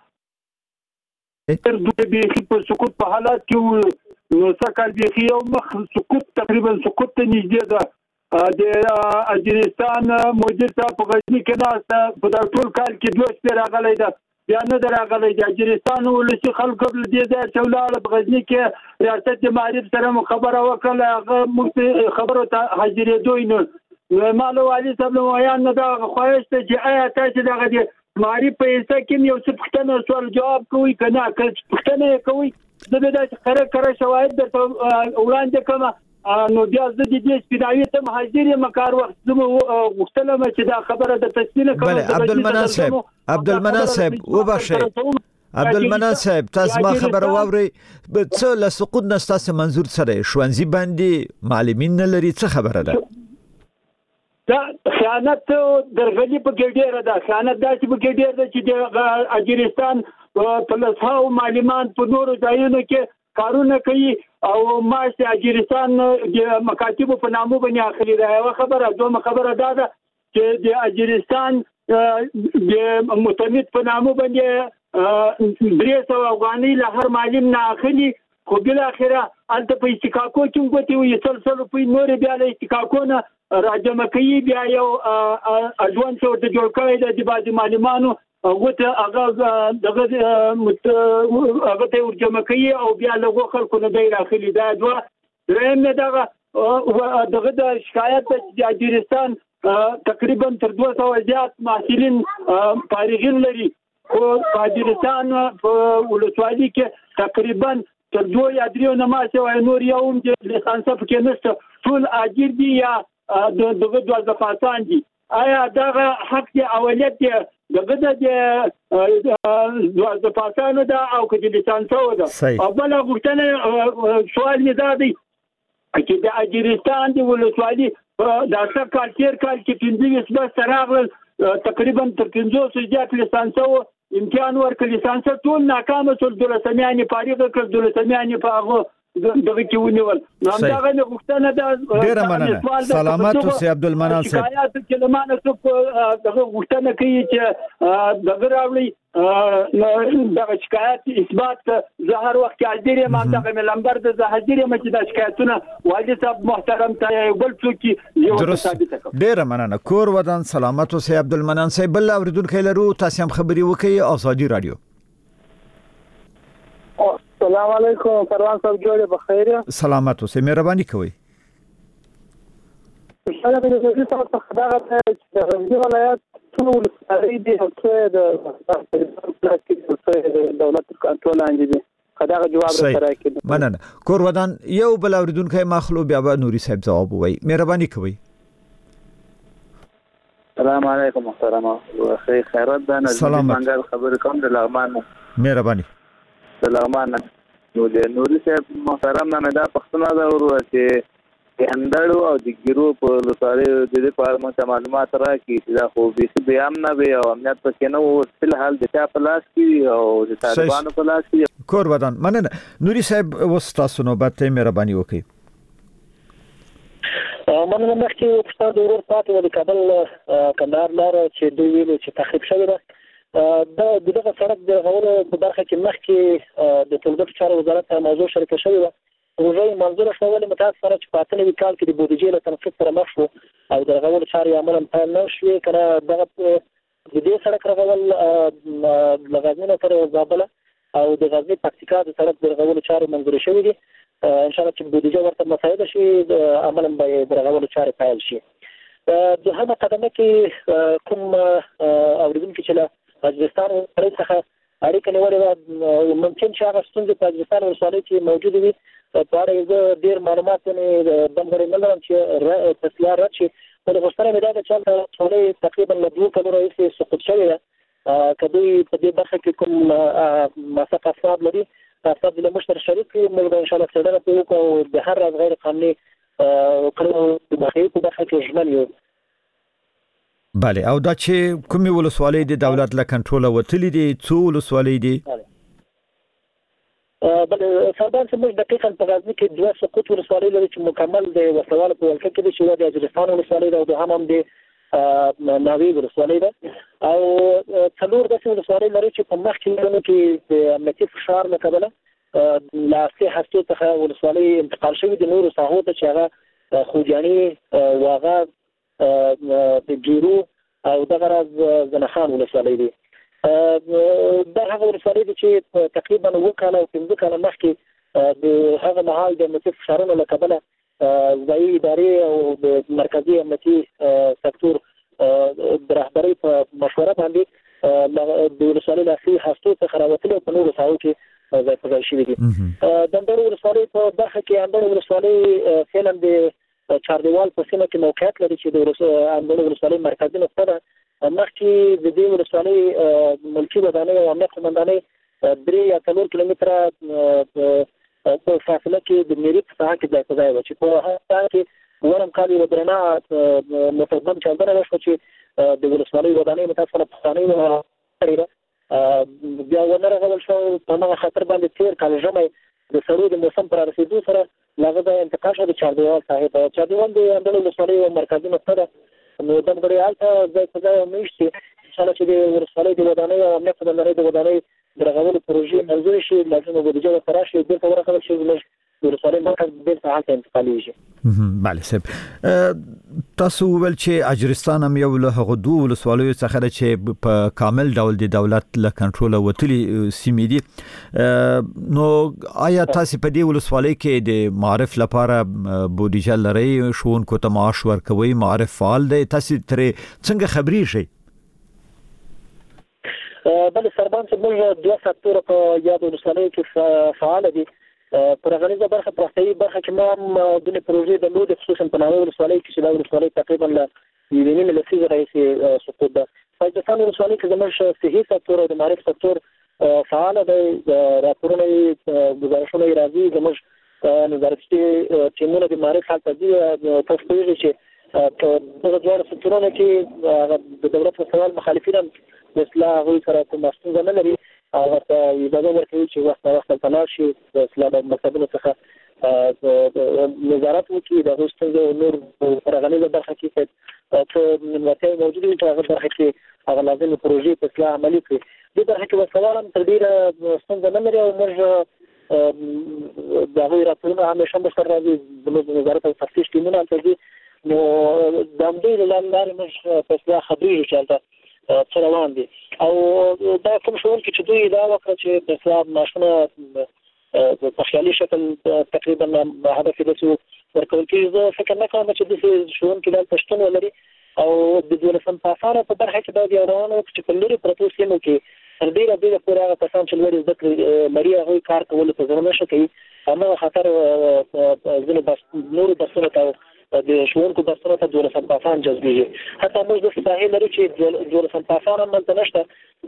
تر دوی په سقوط په حالات کې نو سکل به یو مخ سقوط تقریبا سقوط ته نږدې ده. د اجرستان موجود په غزنی کې دا په ټول کال کې دوه شپې راغلي ده بیا نه راغلي د اجرستان ولسی خلکو د دې ځای چې ولاړ په غزنی کې ریاست معرف سره خبره وکړه هغه خبره ته حاضرې دوی نه مالو علي صاحب نو ویان نه دا خوښته چې آیا تاسو دغه د معرف په حصہ کې یو څه پوښتنه سوال جواب کوي کنه پوښتنه کوي د دې د خره شواهد د وړاندې کوم نو بیا د دې سپیداوی ته حاضر مکار وخت زمو مختلفه چې دا خبره د تسلیم کوي. عبدالمنان صاحب وبخښئ عبدالمنان صاحب تاسو ما خبره واوري څه له سقوط نستاسه منظور سره شوانزي باندې معلمین نه لري څه خبره ده؟ دا خیانت درغلي په کې ډیره ده. خیانت داسې په کې ډیره ده چې د اجرستان په لسهاو معلمان په نورو ځایونو کې کارونه کوي او معاش د اجرستان د مکاتبو په نامو باندې اخلي. دا یو خبره دوه خبره ده چې د اجرستان د متمد په نامو باندې 300 افغانۍ له هر معلم نه اخلي خو بل اخره الته په استقاقو کې وګورئ یو څل په نور بیا له استقاقو نه راجمه کوي بیا یو اډوانس ورته جوړ کړی د بعض معلمانو غوته هغه دغه ورجمه کوي او بیا له خلکو نه دی راخلي. دا دوه درېم دغه د شکایت د اجرستان تقریبا تر 200 زیات محصلین فارغین لري خو اجرستان په ولسوالۍ کې تقریبا تر 2 یا 3 نماسه او نور یو د لیسانس په کې نشته ټول اجر دي یا دغه د ځفاتان دي. آیا دغه حق دی اولیت دی دغه د ځفاتانو دا او کې د لیسانسو ده او بل غوښتنه سوال می دا دی چې د اجرستان د ولسوالۍ د اصل کال کې 15 بس راغل تقریبا تر 500 زیات لیسانسو امتحان ورکړ لیسانس ټول ناکام شول دولسمیانې فارغ کړ دولسمیانې په هغه دغه کې ونیول. نو همدغه غوښتنه ده ډیره مننه سلامات اوسئ عبدالمنان صاحب. شکایت کلمانه څوک دغه غوښتنه کوي چې دغه راوړي دغه شکایت اثبات زهر وخت حاضر یم دغه ملمبر د حاضر یم چې د شکایتونه والي صاحب محترم ته بل څوک یو ثابت کړي. ډیره مننه کور ودان سلامات اوسئ عبدالمنان صاحب. بل اوریدونکو لرو تاسو هم خبري وکړئ آزادي رادیو. السلام علیکم پروان صاحب جوړه بخیر سلامات اوسئ مهرباني کوئ. انشاءالله د دې څخه خبره ده چې د غزنی ولایت ټول ولسوالۍ دي او څه د دولت کنټرول لاندې دي. خدای جواب راکړي. مننه کور ودان یو بل اوریدونکو مخلو بیا به نوري صاحب جواب وایي مهرباني کوئ. السلام علیکم محترم خیرات ده نظر منګل خبر کوم د لغمان مهرباني د لغمان نوري صاحب محترم نه دا پښتنه دا ورو چې د اندړو او د ګیرو په لوساره د دې په اړه معلومات راکړي چې دا خو به امن به او امنیت په کې نه و په حال د چا په لاس کې او د طالبانو په لاس کې. کور ودان مننه نوري صاحب وستاسو نوبت ته مهرباني وکړئ. مننه مخکې پښتون د ورور پاتې د کابل کندهار لار چې دوی ویلو چې تخریب شوی ده دغه سړک د غوړو په برخه کې مخکې د ټولګټو چارو وزارت موضوع شریکه شوې ده. روزي منظور شوول متأثر چې په اتنوي کال کې د بودیجې له تنفيذ سره مخ شو او د غوړو چارې عملاً پیل نه شوې کنه دغه د دې سړک رغول لغزنی تر زابل او د غزنی پکتیکا د سړک د رغولو چارې منظور شوې دي ان شاء الله چې بودیجه ورته مساعده شي عملاً به د رغولو چارې پیل شي. د هغه قدمه کې کوم اوریدونکو چې له اجرستان څخه اړیکه نیولې ممکن چې هغه ستونزې په اجرستان ولسوالۍ کې موجود وي په اړه یې ډېر معلومات نه بندرې نه لرم چې تسلا رد شي خو د غوښتنه مې دا ده چې ولسوالۍ تقریبا له 2 کلونو راهیسې سقوط شوې ده که دوی په دې برخه کې کوم موثق افراد لري افراد له مشترک شریک موږ به ان شاء الله څېړنه کوو او د هر راز غیر قانوني کړنو د مخنیوي په برخه کې ژمن یو. بله او دا چې کومې ولسوالۍ د دولت له کنټروله وتلې دي څو ولسوالۍ دي؟ بله سردار چې موږ دقیقاً په غزني کې 2 سقوط ولسوالۍ لري چې مکمل د وسوالو په ولکه کې دي چې د اجرستان ولسوالۍ ده او د هم د ناوی ولسوالۍ ده او 4 داسې ولسوالۍ لري چې په مخکې کلونو کې د امنیتي فشار له کبله له اصلي هستو څخه ولسوالۍ انتقال شوې د نورو ساحو ته چې هغه خوجاني واغه د ګیرو او دغه راز زنخان ولسوالۍ دي. دا هغه ولسوالۍ دي چې تقریبا 2 کاله او 5 کاله مخکې د هغه مهال د امنیتي فشارونو له کبله ځایي ادارې او د مرکزي امنیتي سکتور د رهبرۍ په مشوره باندې د ولسوالۍ له اصلي هستو څخه راوتلي په نورو ساحو کې ځای په ځای شوي دي. د اندړ ولسوالۍ په برخه کې اندړ ولسوالۍ فعلا د چاردیوال په سیمه کې موقعیت لري چې د اندړ ولسوالۍ مرکزي نقطه ده. مخکې د دې ولسوالۍ ملکي ودانۍ او امنیت قومندانۍ 3 یا 4 کیلومتره په فاصله کې د میری په ساحه کې ځای په ځای و چې په هغه کې ورم کالي ودرنا متضمن چاودنه وشوه چې د ولسوالۍ ودانۍ متاسفانه پخوانۍ وه بیا ونه رغول شو په هغه خطر باندې تیر کال ژمی د سړو د موسم پر رسیدو سره لغه د انتقال شو د چاردیوال ساحې ته. چاردیوال د اندړ ولسوالۍ یو مرکزي نقطه ده نو دغه هلته ځای په ځای میشتي ان شاء الله چې د ولسوالۍ د ودانۍ او امنیت قومندانۍ د ودانۍ د رغولو پروژې منظور شي لازمه بودیجه ورته راشي بیرته ورغول شي زموږ د ولسوالۍ مرکز بیرته هلته انتقالیږي. بله صاحب تاسو وویل چې اجرستان هم یو له هغو 2 ولسوالیو څخه ده چې په کامل ډول د دولت له کنټروله وتلي سیمې دي نو آیا تاسو په دې ولسوالۍ کې د معارف لپاره بودیجه لرئ ښوونکو ته معاش ورکوئ معارف فعال دی تاسو ترې څنګه خبرېږئ؟ بله سربان چې موږ 2 سکتوره په یاد ولسوالۍ کې فعال دي. پر غنیزه برخه پراختیایي برخه کې ما هم د پروژې د لود خصوصا په ناوې ولسوالۍ کې چې دا ولسوالۍ تقریبا له 1.5 لسیزې راهیسې سقوط ده. په اجرستان ولسوالۍ کې زموږ صحي سکتور او د معارف سکتور فعال دی. راپورونه ګزارشونه یې راځي زموږ نظارتي ټیمونه د معارف هلته دي. تاسو پوهېږئ چې په دغه دواړو سکتورونو کې د دولت وسوال مخالفین هم د اصلاح هغوی سره کومه ستونزه نه لري او ورته اجازه ورکوي چې وخت وخت هلته لاړ شي د اصلاح مکتبونو څخه نظارت وکړي د هغوی ستونزې نور په غنیزه برخه کې څه نیمګړتیاوې موجودې وي په هغه برخه کې هغه لازمې پروژې په اصلاح عملي کړي. دې برخه کې وسوال هم تر ډېره ستونزه نه لري او موږ د هغوی راپورونه همیشه بشر راځي زموږ وزارت او تفتیش ټیمونه هلته ځي نو د همدوی له لارې موږ په اصلاح خبرېږو چې هلته څه روان دي او دا کوم ښوونکي چې دوی دا وکړه چې د اصلاح معاشونه په خیالي شکل تقریبا هدف یې داسې ورکول کېږي. زه فکر نه کوم چې داسې ښوونکي دلته شتون ولري او د 12 په اسانه په برخه کې باید یو روان وکړي چې په لرې پرتو سیمو کې تر ډېره پورې هغه کسان چې لوړې زده کړې لري هغوی کار کولو ته زړه نه ښه کوي. هماغه خطر ځینو نورو درسونو ته د ښوونکو درسونو ته 12 په اسان جذبېږي. حتی موږ داسې ساحې لرو چې 12 په اسان هم هلته نشته.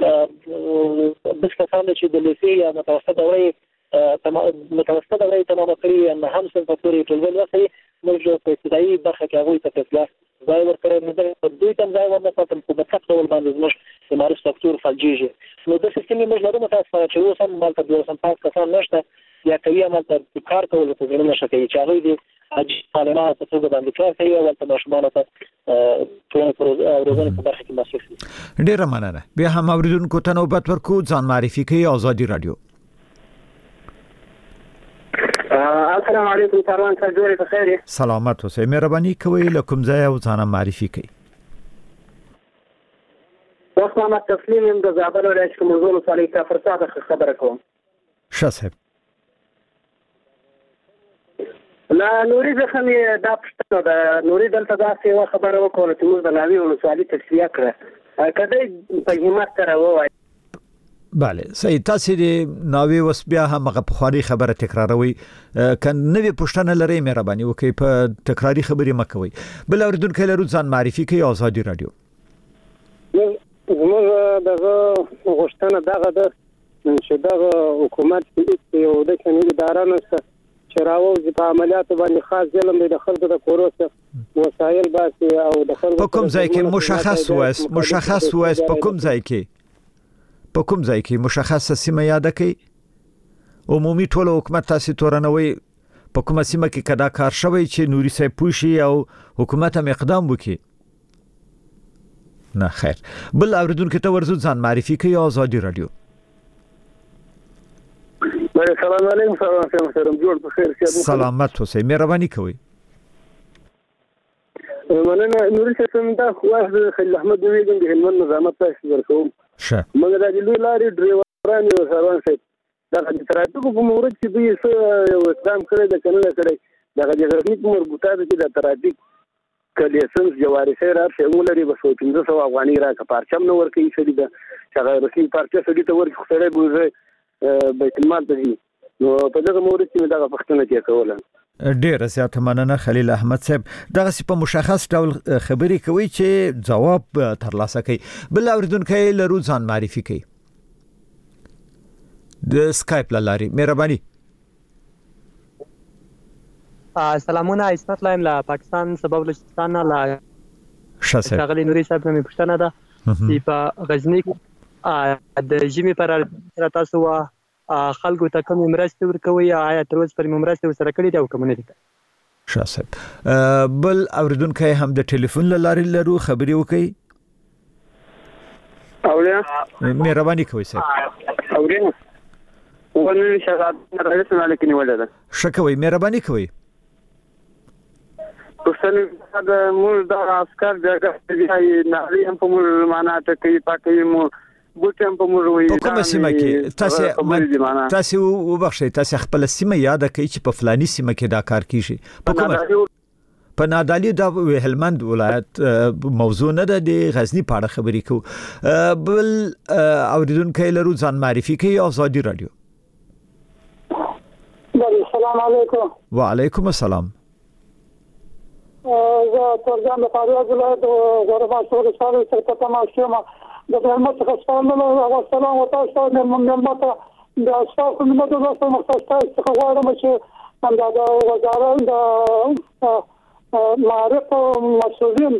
داسې کسان دي چې د لیسې یا متوسطه دوره یې تمامه کړې یا نهم صنفه پورې ټولګی لوستی. موږ په ابتدایي برخه کې هغوی ته په اصلاح ځای ورکړی نو دوی ته هم ځای ورنه کړل په مطلق ډول باندې زموږ د معارف سکتور فلجېږي. نو داسې سیمې موږ لرو متاسفانه چې اوس هم هلته 12 کسان نشته یا کوي هم هلته کار کولو ته زړه نه ښه کوي چې هغوی د معلومات په توګه باندې کار کوي او هلته ماشومانو ته ټولنې او روزنې په برخه کې مصروف دي. ډېره مننه. بیا هم اورېدونکو ته نوبت ورکو ځان معرفي کوي ازادي رادیو. السلام علیکم کاروان صاحب جوړې په خیر یې؟ سلامت اوسئ. مهرباني کوئ له کوم ځای او ځان معرفي کوئ؟ وخت محمد تسلیم یم د زابل ولایت کومزول ولسوالۍ کفرصاحب خبره کوم. ښه صاحب. لا نوري زخم دا پښتنه ده. نوري دلته داسې یوه خبره وکړه چې موږ د ناوې ولسوالۍ تصفیه کړه. که دی په همت سره ووایي. بله صحیح. تاسو د ناوې وس بیا هم هغه پخوانۍ خبره تکراروي. که نوې پوښتنه لرئ مهرباني وکړئ په تکراري خبرې مه کوئ. بل اورېدونکی لرو ځان معرفي کوي. ازادي راډیو. زموږ دغه غوښتنه دغه ده چې دغه حکومت یو د کني اداره نشته چې راوځي په عملیاتو باندې خاص ظلم دی. د خلکو د کوروسه وسایل باسي او د خلکو په کوم ځای کې مشخص وایس په کوم ځای کې مشخصه سیمه یاد کړئ. عمومي ټول حکومت تاسو تورنوي په کومه سیمه کې کدا کار شوی چې نوري صاحب پوښي او حکومت هم اقدام وکړي. نه خیر. بل اوریدونکو ته ورزو ځان معرفي کوي. ازادي راډیو. السلام علیکم. سلام جوړ په خیر. سلامت اوسئ. مهرباني کوئ. مننه. نوري صاحب دا خواږه خلیل احمد ویګم د هلمند نظامت تاسو ورکوم. ښه. موږ د لوی لارې ډرایوران او سروان صاحب دا د ترافیکو په مورد کې دوی څه یو اقدام کړی د کنه کړی دا د غرنی په مربوطه کې د ترافیک کلیسنس جواری سره راځي ولري بس 1500 افغاني راکه پارچم نو ورکې شدي د څنګه رسمي پارچه سړي ته ورکې خسره بوزي بیت المال ته نو په دغه مورد کې دا پښتنه کې کوله. ډیر زیات مننه خلیل احمد صاحب. دغه په مشخص ډول خبري کوي چې جواب ترلاسه کوي. بل اوریدونکو لرو ځان معرفي کوي. د سکایپ لاري مهرباني. سلامونه. اسمت لایم له پاکستان سبب بلوچستان لا شغلی نوري صاحب مې پښتنه ده چې په غزنی د جمی پر تاسو خلکو ته کوم مرسته ورکوي آیا تر اوسه پر مرسته سره کړی دی او کوم نه دي. ښه صاحب. بل اوریدونکو هم د ټلیفون لاري لرو خبري وکي. اوریا مهرباني کوئ صاحب. اوریا ونه شغال راځي نه لیکنه ولاده. ښه کوئ. مهرباني کوئ. پښتنه د مول د عسكر دغه دی نه هم په مول معنا ته کوي پاکي مو بوتم په مول وي. په کومه سیمه کې تاسو وبخښئ تاسو خپل سیمه یاد کړئ چې په فلاني سیمه کې دا کار کیږي. په کومه په نادالي د هلمند ولایت موضوع نه ده. د غزنی په اړه خبرې کوو. بل اوریدونکو لرو ځان معرفي کوي. ازادي راډیو. السلام علیکم. وعلیکم السلام. زه ترجمه فاریاب ولایت غربا شور سره څخه تماشا د هلمند څخه سلام او تاسو د مملکت د اساسو نماده تاسو مختص څخه غواړم چې دا وزارت د معرف مسؤلین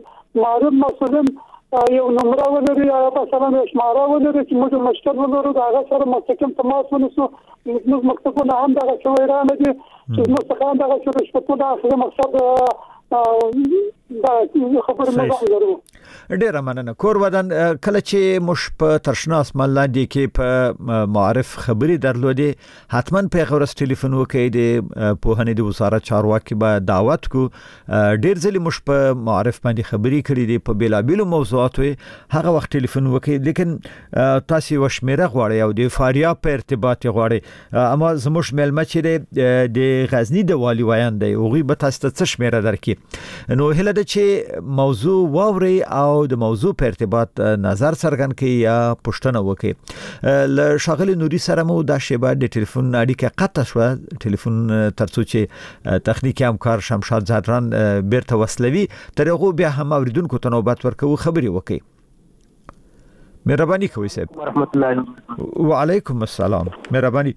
یو نمبر ولري یا مثلا شماره ولري چې موږ مشکل ولرو دا هغه سره مستقیم تماس ونیسو. موږ مکتبونه هم دا شویرانه دي چې موږ څنګه دا شروع اخر مقصد دا خبره مې غواړم. ډیر مننه. کور ودان کله چې مش په ترشناس ملاندې کې په معرف خبري درلودي حتما په غوړس ټلیفون وکړئ. د پوهنې د وزارت چارواکي به دعوت کو. ډیر ځلې مش په معرف باندې خبري کړې دي په بیلابیلو موضوعاتو. هغه وخت ټلیفون وکړئ. لیکن تاسو وشمیره غواړئ او د فاریاب په ارتباط غواړئ. اما زموږ ملمه چې د غزنی د والی وایان دی اوغي به تاسو ته شمیره درکې. نو هله د چې موضوع واوري او د موضوع په ارتباط نظر څرګند کړي یا پوښتنه وکړي. ل شاغلی نوري سره مو د شیبه د ټلیفون اړیکه قطع شو. ټلیفون ترڅو چې تخنیکی همکار شمشاد زهران بیرته وسلوي تر هغه بیا هم اوریدونکو ته نوبت ورکوي خبري وکړي. مهرباني کوئ صاحب. ورحمت الله وعلیکم السلام. مهرباني.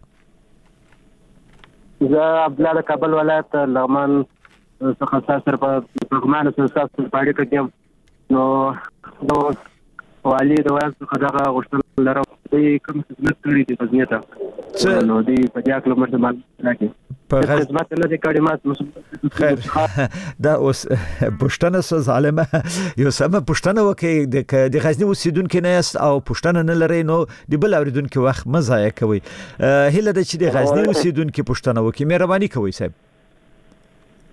زه عبد الله کابل ولایت لغمان څخه سره په پرګمان سره تاسو په اړه کې نو والي د وایي څخه دا غوښتنه لرم چې کوم څه کړی دي په ځنیته نو دی په ځاګه لمر د مال راکې په خدمت نه دي کړي مات خیر. دا اوس پښتنه سو ظالمه یو سم پښتنه وکي د غزنی اوسیدونکو نه او پښتنه نه لري نو د بل اوریدونکو وخت مزایه کوي. هله د چې د غزنی اوسیدونکو پښتنه وکي. مهرباني کوئ صاحب.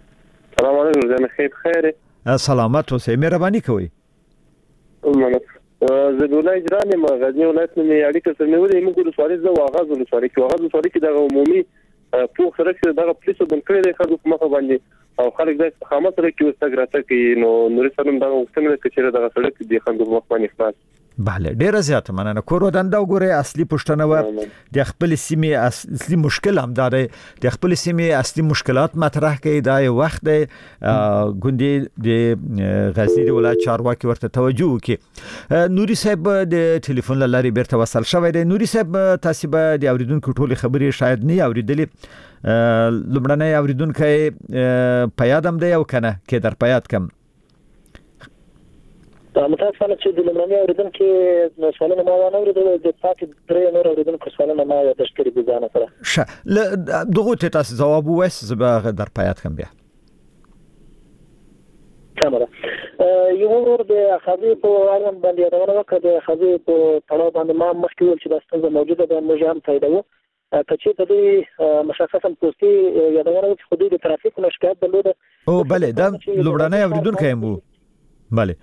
السلام علیکم. زه خیر. سلامت اوسئ. مهرباني کوئ. زبیلا اجرانی ما غزنی ولایت نه اړیکه سره نیولې موږ د سوالي زو واغاز ولسوالۍ کې د عمومي پوښ سره چې دغه پولیسو بن کړی دی خلکو په مخه باندې او خلک د خامه سره کې واستګراته کوي نو نور سره دغه وختونه کې دغه سړک دی خلکو مخ باندې خلاص بله ډیره زیاته مننه کور ودان دا وګوره اصلي پښتنه و د خپل سیمې اصلي مشکل هم دا دی د خپل سیمې اصلي مشکلات مطرح کوي دا وخت دی ګوندې د غزنی د ولایت چارواکي ورته توجه وکړي نوري صاحب د ټلیفون لاري بیرته وصل شوی دی نوري صاحب تاسو به د اوریدونکو ټولې خبرې شاید نه اوریدلې لمړنۍ اوریدونکو پیادم دی او کنه کې در پیاد کم متاسفانه چې د لمنې اوریدونکو سوالونه ما نه اوریدل د پاتې درې نور اوریدونکو سوالونه ما یادښت کړي دي ځان سره دغه ته تاسو جواب وایس زبر در پایات کم بیا کامره یو ور د اخاذي په اړه باندې یادونه وکړه د اخاذي په تړاو باندې ما مخکې ویل چې د ستونزه موجوده ده موږ هم فائدو کچې ته د مشخصا پوسټي یادونه وکړه چې د ترافیک مشکلات درلوده او بله دا لوړانه اوریدونکو هم بله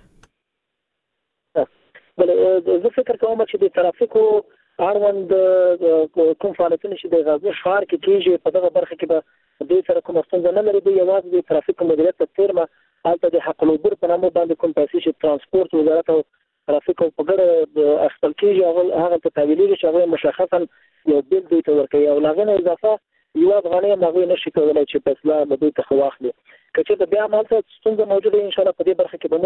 بل زه فکر کوم چې د ترافیکو اړوند کوم فعالیتونه چې د غزنی ښار کې کیږي په دغه برخه کې به د سره کوم ستونزه نه لري د یوازې د ترافیک مدیریت په تیرمه البته د حق العبور په نامه باندې کوم پیسې چې ترانسپورت وزارت او ترافیک په ګډه اخیستل کیږي هغه ته تحویلي چې هغه مشخصا یو بیل دوی ته ورکوي او لاغنه اضافه یو افغاني هغه نشي کولای چې فیصله به دوی ته خواخلي کچې د بیا مالته ستونزه موجوده ان شاء الله په دې برخه کې به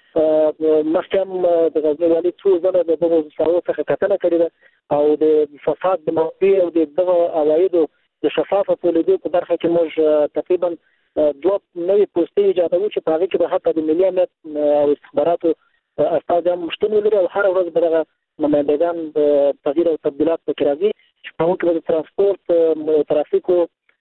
موږ محکم د غزنی والي څو ځله د دغه څارو څخه کتنه کړې ده او د فساد د موضوع او د دغه عوایدو د شفافه تولیدو په برخه کې موږ تقریبا دوه نوې پوسټي ایجادوو چې په هغه کې به حتی د ملي امنیت او استخباراتو استاد هم مشتمل لري او هر ورځ به دغه نمایندگان د تغییر او تبدیلات پکې راځي چې په هغه کې د ترانسپورت ترافیکو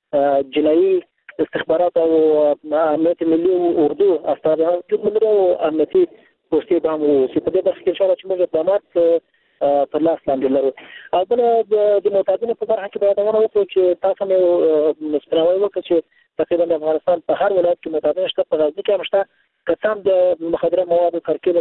جنایي استخبارات او امنیت ملي او اردو استادان جوړ او امنیتي پوسټي باندې چې په دې برخه کې ان شاء الله چې موږ اقدامات په لاس لاندې لرو او بل د معتادینو په برخه کې باید ونه وکړو چې تاسو مې سپراوي وکړو چې تقریبا د افغانستان په هر ولایت کې معتادین شته په غزنی کې هم شته کسان د مخدره موادو ترکیب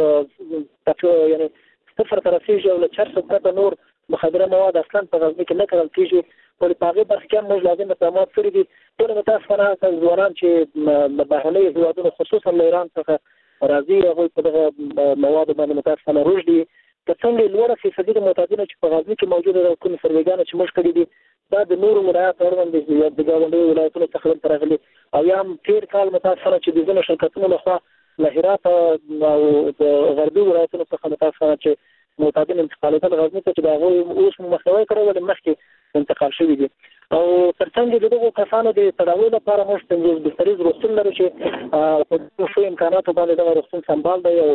دلته یعنی صفر ترافیج او له 400 کټه نور مخدره مواد اصلا په غزنی کې نه کارول کیږي په پاغه برخه کې موږ لازم اقدامات کړی دي ټول متاسفانه ځوانان چې د بهرنۍ هیوادونو خصوصا له ایران څخه راځي هغه په دغه مواد باندې متاسفانه روج دي څنګه لوړه فیصدي د معتادینو چې په غزنی کې موجوده ده کوم سرویګان چې موږ کړی دي دا د نورو ولایتونو اړوند د ګاونډي ولایتونو څخه ترغلي او یا هم تیر کال متاسفانه چې د ځینو شرکتونو لخوا له هرات او د غربي ولایتونو څخه متاسفانه چې معتادین انتقالات غزنی ته چې دا اوس مخنیوي کړو ولې مخکې انتقال شوی دي او ترڅنګ دغه کسانو د تداوی لپاره موږ څنګه د بستریز روغتون لرو چې په څو امکاناتو باندې د روغتون سمبال دی او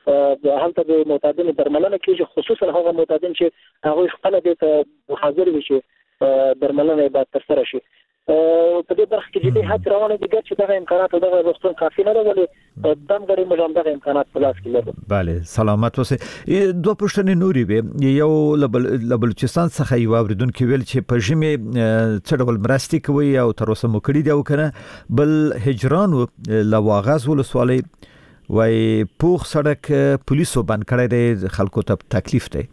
د هلته د معتادین درملنه کیږي خصوصا هغه معتادین چې هغه خپل د حاضر وي چې درملنه به تر سره شي په دې برخه کې چې هڅه روانه دي چې دغه امکانات او دغه روغتون کافي نه لري دم غړي موږ هم دغه امکانات په لاس کې لرو bale سلامت اوسئ دوه پښتنې نوري به یو لبلوچستان څخه یو اوریدونکو ویل چې په ژمي څه ډول مرستي کوي او تر اوسه مو کړی دی او کنه بل هجران لواغاز ولسوالۍ وای پوخ سړک پولیسو بند کړی دی خلکو ته تکلیف دی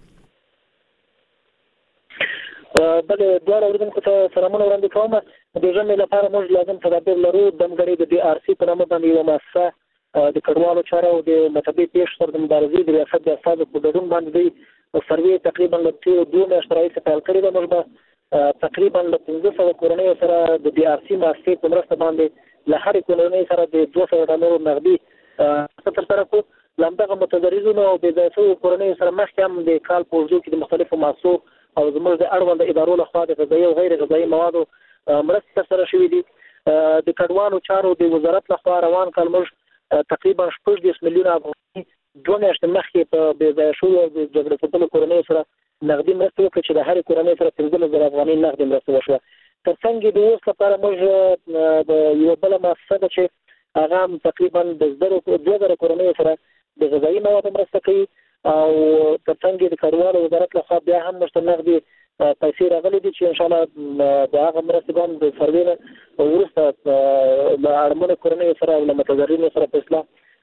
بل دوه اوریدونکو ته سلامونه وړاندې کوم د ژمي لپاره موږ لازم تدابیر لرو دمګړي د DRC په نامه باندې یو مؤسسه د کډوالو چارو او د مطبي پیښ سره د مبارزې د ریاست د استاد په ګډون باندې سروې تقریبا له 2 میاشتې راځي پیل کړی د موږ تقریبا له 1500 کورنۍ سره د DRC مؤسسې په مرسته باندې له هر کورنۍ سره د $200 نغدي تر کو لامدغه متضررینو او د ځایي کورنۍ سره مخکې هم د کال په وجود کې د مختلفو مؤسسو او زموږ د اړوند ادارو لخوا د غذایی او غیر غذایی موادو مرستې سره شوې دي د کډوالو چارو د وزارت لخوا روان کال موږ تقریبا 14 میلیون افغانۍ دوه میاشتې مخکې په بې ځایه شویو د جګړې ځپلو کورنیو سره نغدي مرستې وکړې چې د هرې کورنۍ سره 15,000 افغانۍ نغدي مرسته وشوه تر څنګ د اوس لپاره موږ د یو بل مؤسسه ده چې هغه تقریبا د 2000 کورنیو سره د غذایی موادو مرسته کوي او ترڅنګ د کډوالو وزارت لخوا بیا هم مشتنغدي پیسې راغلي دي چې ان شاء الله د هغه مرستې باندې د سروې وروسته د اړمنو کورنیو سره او متضررینو سره فیصله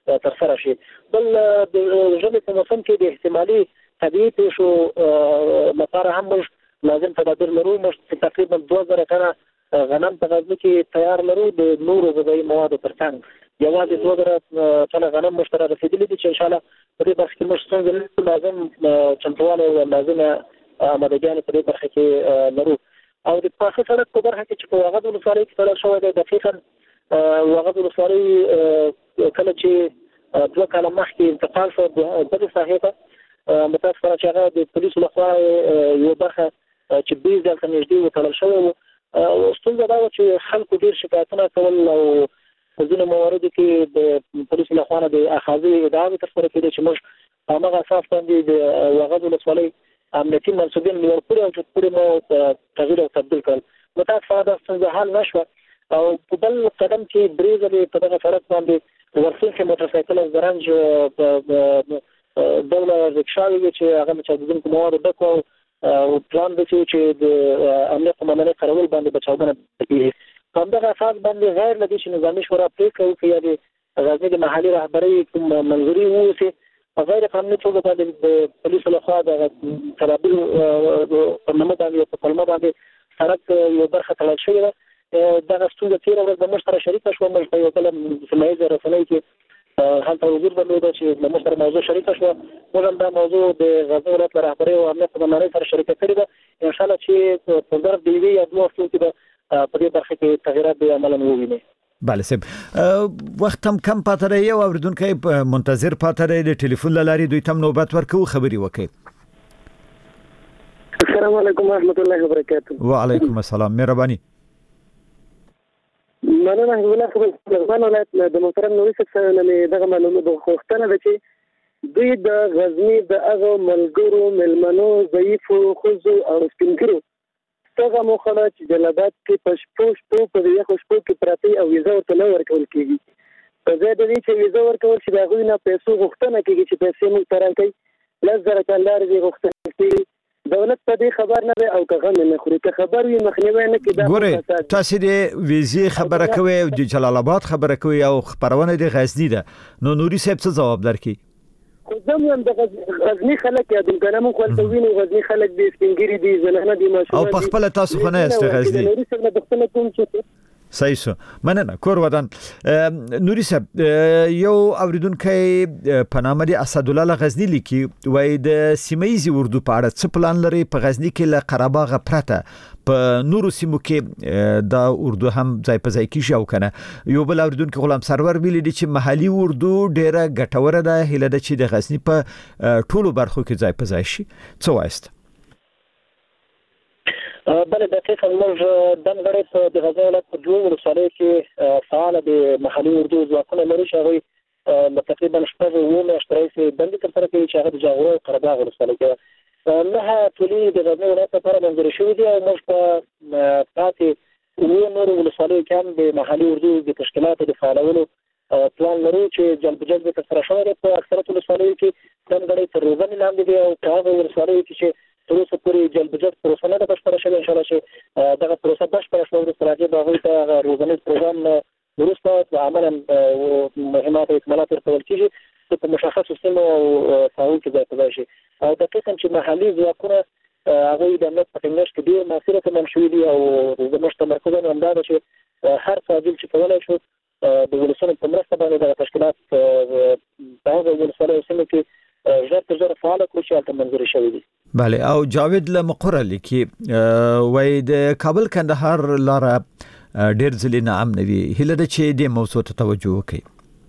ترسره شي. بل د ژمي په موسم کې د احتمالي طبيعي پیښو لپاره هم موږ لازم تدابیر لرو. موږ تقریبا 2000 ټنه غنم په غزني کې تیار لرو د نورو غذایي موادو ترڅنګ. یوازې 2000 ټنه غنم موږ ته رسیدلي دي چې ان شاء الله په دې برخه کې موږ څنګه لازم چمتوالی او لازمه آمادګي په دې برخه کې لرو. او د پاخه سړک په برخه کې چې په واغد ولسوالۍ کې تړل شوی دی، دقیقا واغد ولسوالۍ کله چې 2 کاله مخکې انتقال شو د ساحې ته متاسفانه چې هغه د پولیسو لخوا یو برخه چې 20 دلته نږدې وتړل شوی و. ستونزه دا وه چې خلکو ډېر شکایتونه کول او په ځینو مواردو کې د پولیسو لخوا نه د اخاذي ادعاوې ترسره کېدې چې موږ په همغه اساس باندې د واغد ولسوالۍ امنیتي منصوبین لوړ کړي او چې پورې مو تغییر او تبدیل کړل. متاسفانه دا ستونزه حل نه شوه او په بل قدم کې درې ځلې په دغه سړک باندې ورسونکي موټرسایکل او زرنج ډوله رکشاوې وې چې هغه مچاودونکو موادو ډک وو او پلان دی چې د امنیت په مامنې کارول باندې بچاودنه کېږي. په همدغه اساس باندې غیر له دې چې نظامي شورا پرېکړه وکړي یا د غزني د محلي رهبرۍ کوم منظوري ووسي په غیر قانوني توګه باندې د پولیسو لخوا د تدابیر په نامه باندې په کلمه باندې سړک یو برخه تړل شوې ده. دغه ستونزه تېره ورځ د موږ سره شریکه شوه. موږ په یو بله سیمه ییزه رسنۍ کې هلته حضور درلوده چې د موږ سره موضوع شریکه شوه. موږ هم دا موضوع د غزني ولایت له رهبرۍ او امنیت په مامنۍ سره شریکه کړې ده. انشاءالله چې په ظرف د یوې یا دوو هفتو کې به په دې برخه کې تغیرات به عملاً وویني. بله صاحب، وخت هم کم پاتې دی. یو اوریدونکی منتظر پاتې دی، د ټلیفون له لارې دوی ته نوبت ورکوو خبرې وکړي. السلام علیکم ورحمۃ اللہ وبرکاتہ. وعلیکم السلام، مهرباني. مننه الله خبر لغمان ولایت د محترم نوري صاحب سره مې دغه معلومات غوښتنه ده چې دوی د غزني د هغه ملګرو ملمنو ضعیفو ښځو او سپینګرو څنګه موخه چې جلادات کې په شپو په یخو شپو کې پراته او ویزه ورته نه ورکول کېږي. په ځای د دې چې ویزه ورکول چې د هغوی نه پیسو غوښتنه کېږي چې پیسې موږ ته راکړي 10,000 کاندار دې غوښتنه کېږي. دولت په دې خبر نه دی او که غم نه خوري، که خبر وي مخنیوی نه کېده. ګورئ، تاسو د ویزې خبره کوئ او د جلال آباد خبره کوئ او خبرونه د غزني ده، نو نوري صاحب څه ځواب درکړي؟ خو زه هم د غزني خلک یادوم، که نه موږ ورته وینو غزني خلک دي، سپین ږیري دي، زنانه دي، ماشومان دي. او په خپله تاسو خو نه یاست غزني. نوري صاحب نه پوښتنه کوم چې صحیح شو، مننه. کور ودان. نوري صاحب، یو اوریدونکی په نامه دی اسدالله غزني لیکي، وایي د سیمه ییزې اردو په اړه څه پلان لري؟ په غزني کې له قرهباغه پرته په نورو سیمو کې دا اردو هم ځای په ځای کېږي او که نه؟ یو بل اوریدونکی غلام سرور ویلي دي چې محلي اردو ډېره ګټوره ده، هیله ده چې د غزني په ټولو برخو کې ځای په ځای شي. څه وایست؟ بله دقیقا موږ دمګړی په د غزني ولایت په 2 ولسوالیو کې فعاله د محلي اردو ځواکونه لري چې هغوی تقریبا 7 میاشتې راهیسې بندي ترسره کوي چې هغه د جاغوری او قرهباغ ولسوالۍ کې 9 ټولۍ د غزني ولایت لپاره منظورې شوي دي او موږ په پاتې 9 نورو ولسوالیو کې هم د محلي اردو د تشکیلاتو د فعالولو پلان لرو چې جلب جذب ترسره شوی دی. په اکثرت ولسوالیو کې دمګړی تر روزنې لاندې دی او په هغو ولسوالیو کې چې تر اوسه پورې جلب جذب پروسه نه ده بشپړه شوې، انشاءالله چې دغه پروسه بشپړه شوه وروسته راځي به هغوی ته هغه روزنیز پروګرام وروسته عملا مهمات او اکمالات ورکول کېږي چې په مشخصو سیمو او ساحو کې ځای په ځای شي. او دقیقا چې محلي ځواکونه هغوی د امنیت په ټینګښت کې ډېر مؤثره تمام شوي دي او زموږ تمرکز هم همدا ده چې هر تعدیل چې کولی شو د ولسونو په مرسته باندې دغه تشکیلات په هغه ولسوالیو سیمو کې ژر تر ژره فعاله کړو چې هلته منظورې شوي دي. بله. او جاوید له مقره لیکي، وایي د کابل کندهار لاره ډېر ځلې ناامنه وي، هیله ده چې دې موضوع ته توجه وکړي.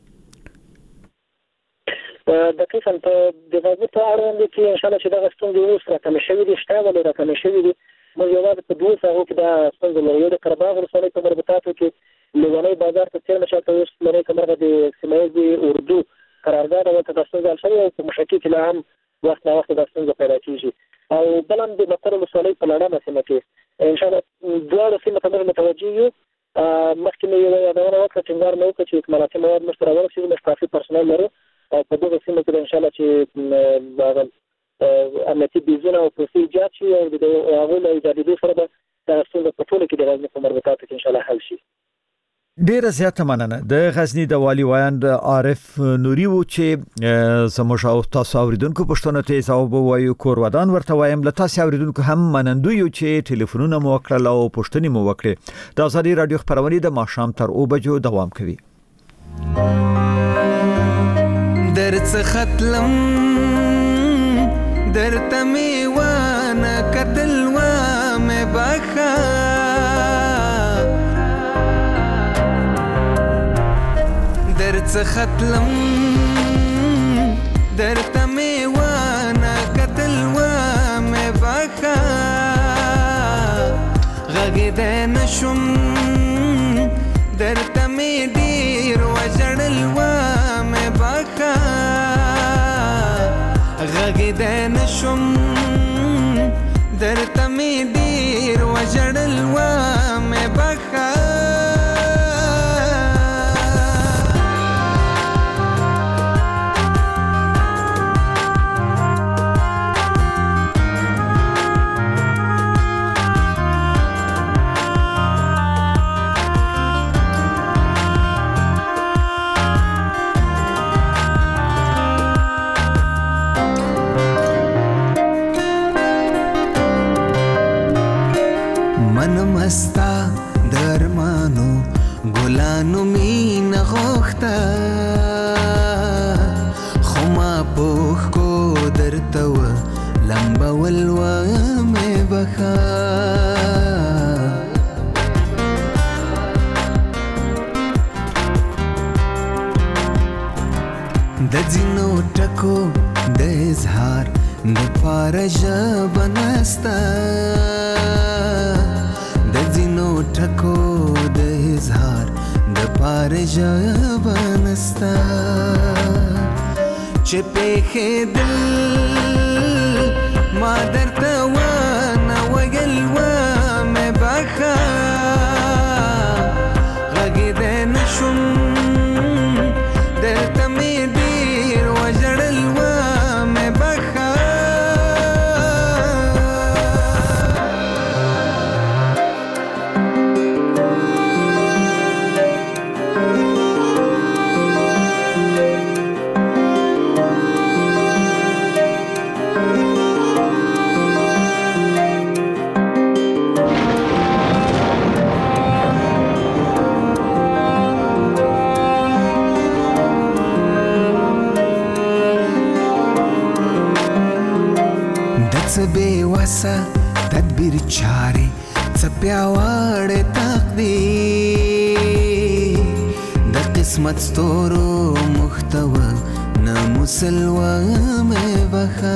دقیقا په د غزني په اړوند کې انشاءالله چې دغه ستونزې اوس راکمې شوي دي، شته ولې راکمې شوي دي. موږ یوازې په 2 ساحو کې دا ستونزه لرو. یو د قرهباغ ولسوالۍ په مربوطاتو کې لیونی بازار ته څېرمه چاته اوس لري که مرغه د سیمه ییزې اردو قرارداد ورته دا ستونزه حل شوې او په مشکل کې لا هم وخت نا وخت دا ستونزه پیدا کېږي. او بل هم د مقر ولسوالۍ په لړمه سیمه کې انشاءالله دواړو سیمو ته موږ متوجه یو. مخکې مې یوه یادونه وکړه، ټینګار مې وکړه چې اکمالاتي مواد موږ ته راورسېږي، موږ کافي پرسنل لرو او په دغه سیمو کې انشاءالله چې امنیتي بیزونه او پیسې زیات شي او د هغوی له ایجادېدو سره به دغه ستونزه په ټوله کې د غزني په مربوطاتو کې انشاءالله حل شي. ډیره زیاته مننه. د غزنی د والی وایند عارف نوري و چې زموږ او تاسو اوریدونکو پښتنه ته ځواب وایو کور ودان ورته وایم. له تاسو اوریدونکو هم منندوی یو چې ټلیفونونه مو وکړل او پښتني مو وکړي. د آزادي رادیو خبرونه د ماښام تر 2 بجو دوام کوي. درڅ ختلم درته میوانه کتل و مې بخا درڅ ختلم درته میوانه کتل و مې بخا غږېدی نشم درته مې ډېر وژړل و مې بخا غږېدی نشم درته مې ډېر وژړل و مې بخا مستا درمانو ګلانو مینه غوښته خو ما پوښ کو درته و لمبول و مې بخا د ځینو ټکو د اظهار د پاره ژبه نسته ټکو د اظهار د پاره ژبه نسته چې پېښېدل ما درته ونه ویل و مې بخا غږېدی نشم درته مې ډېر وژړل و مې بخا بېوسه تدبیر چارې څه پیاوړی تقدیر د قسمت ستورو محتوه نه مسلوه مې بخا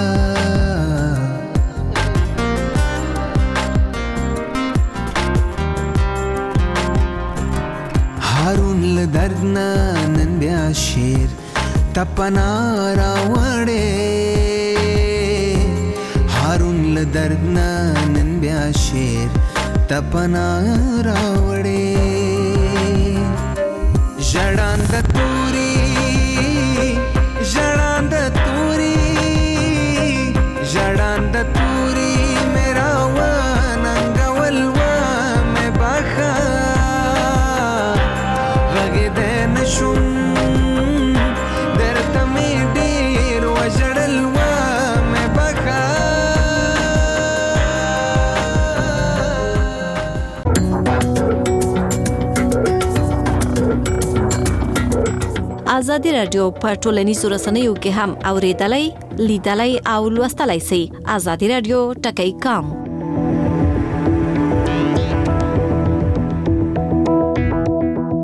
هارون له درد نه نن بیا شعر تپنا راوړې له درد نه نن بیا شعر تپنا راوړې ژړانده توري ژړانده توري ژړانده توري مې راوننګول و مې بخا غږېدی نشم درته مې ډېر وژړل و مې بخا آزادی رادیو په ټولنیزو رسنیو کې هم اوریدلای لیدلای او لوستلای شئ. آزادی رادیو ټکی کام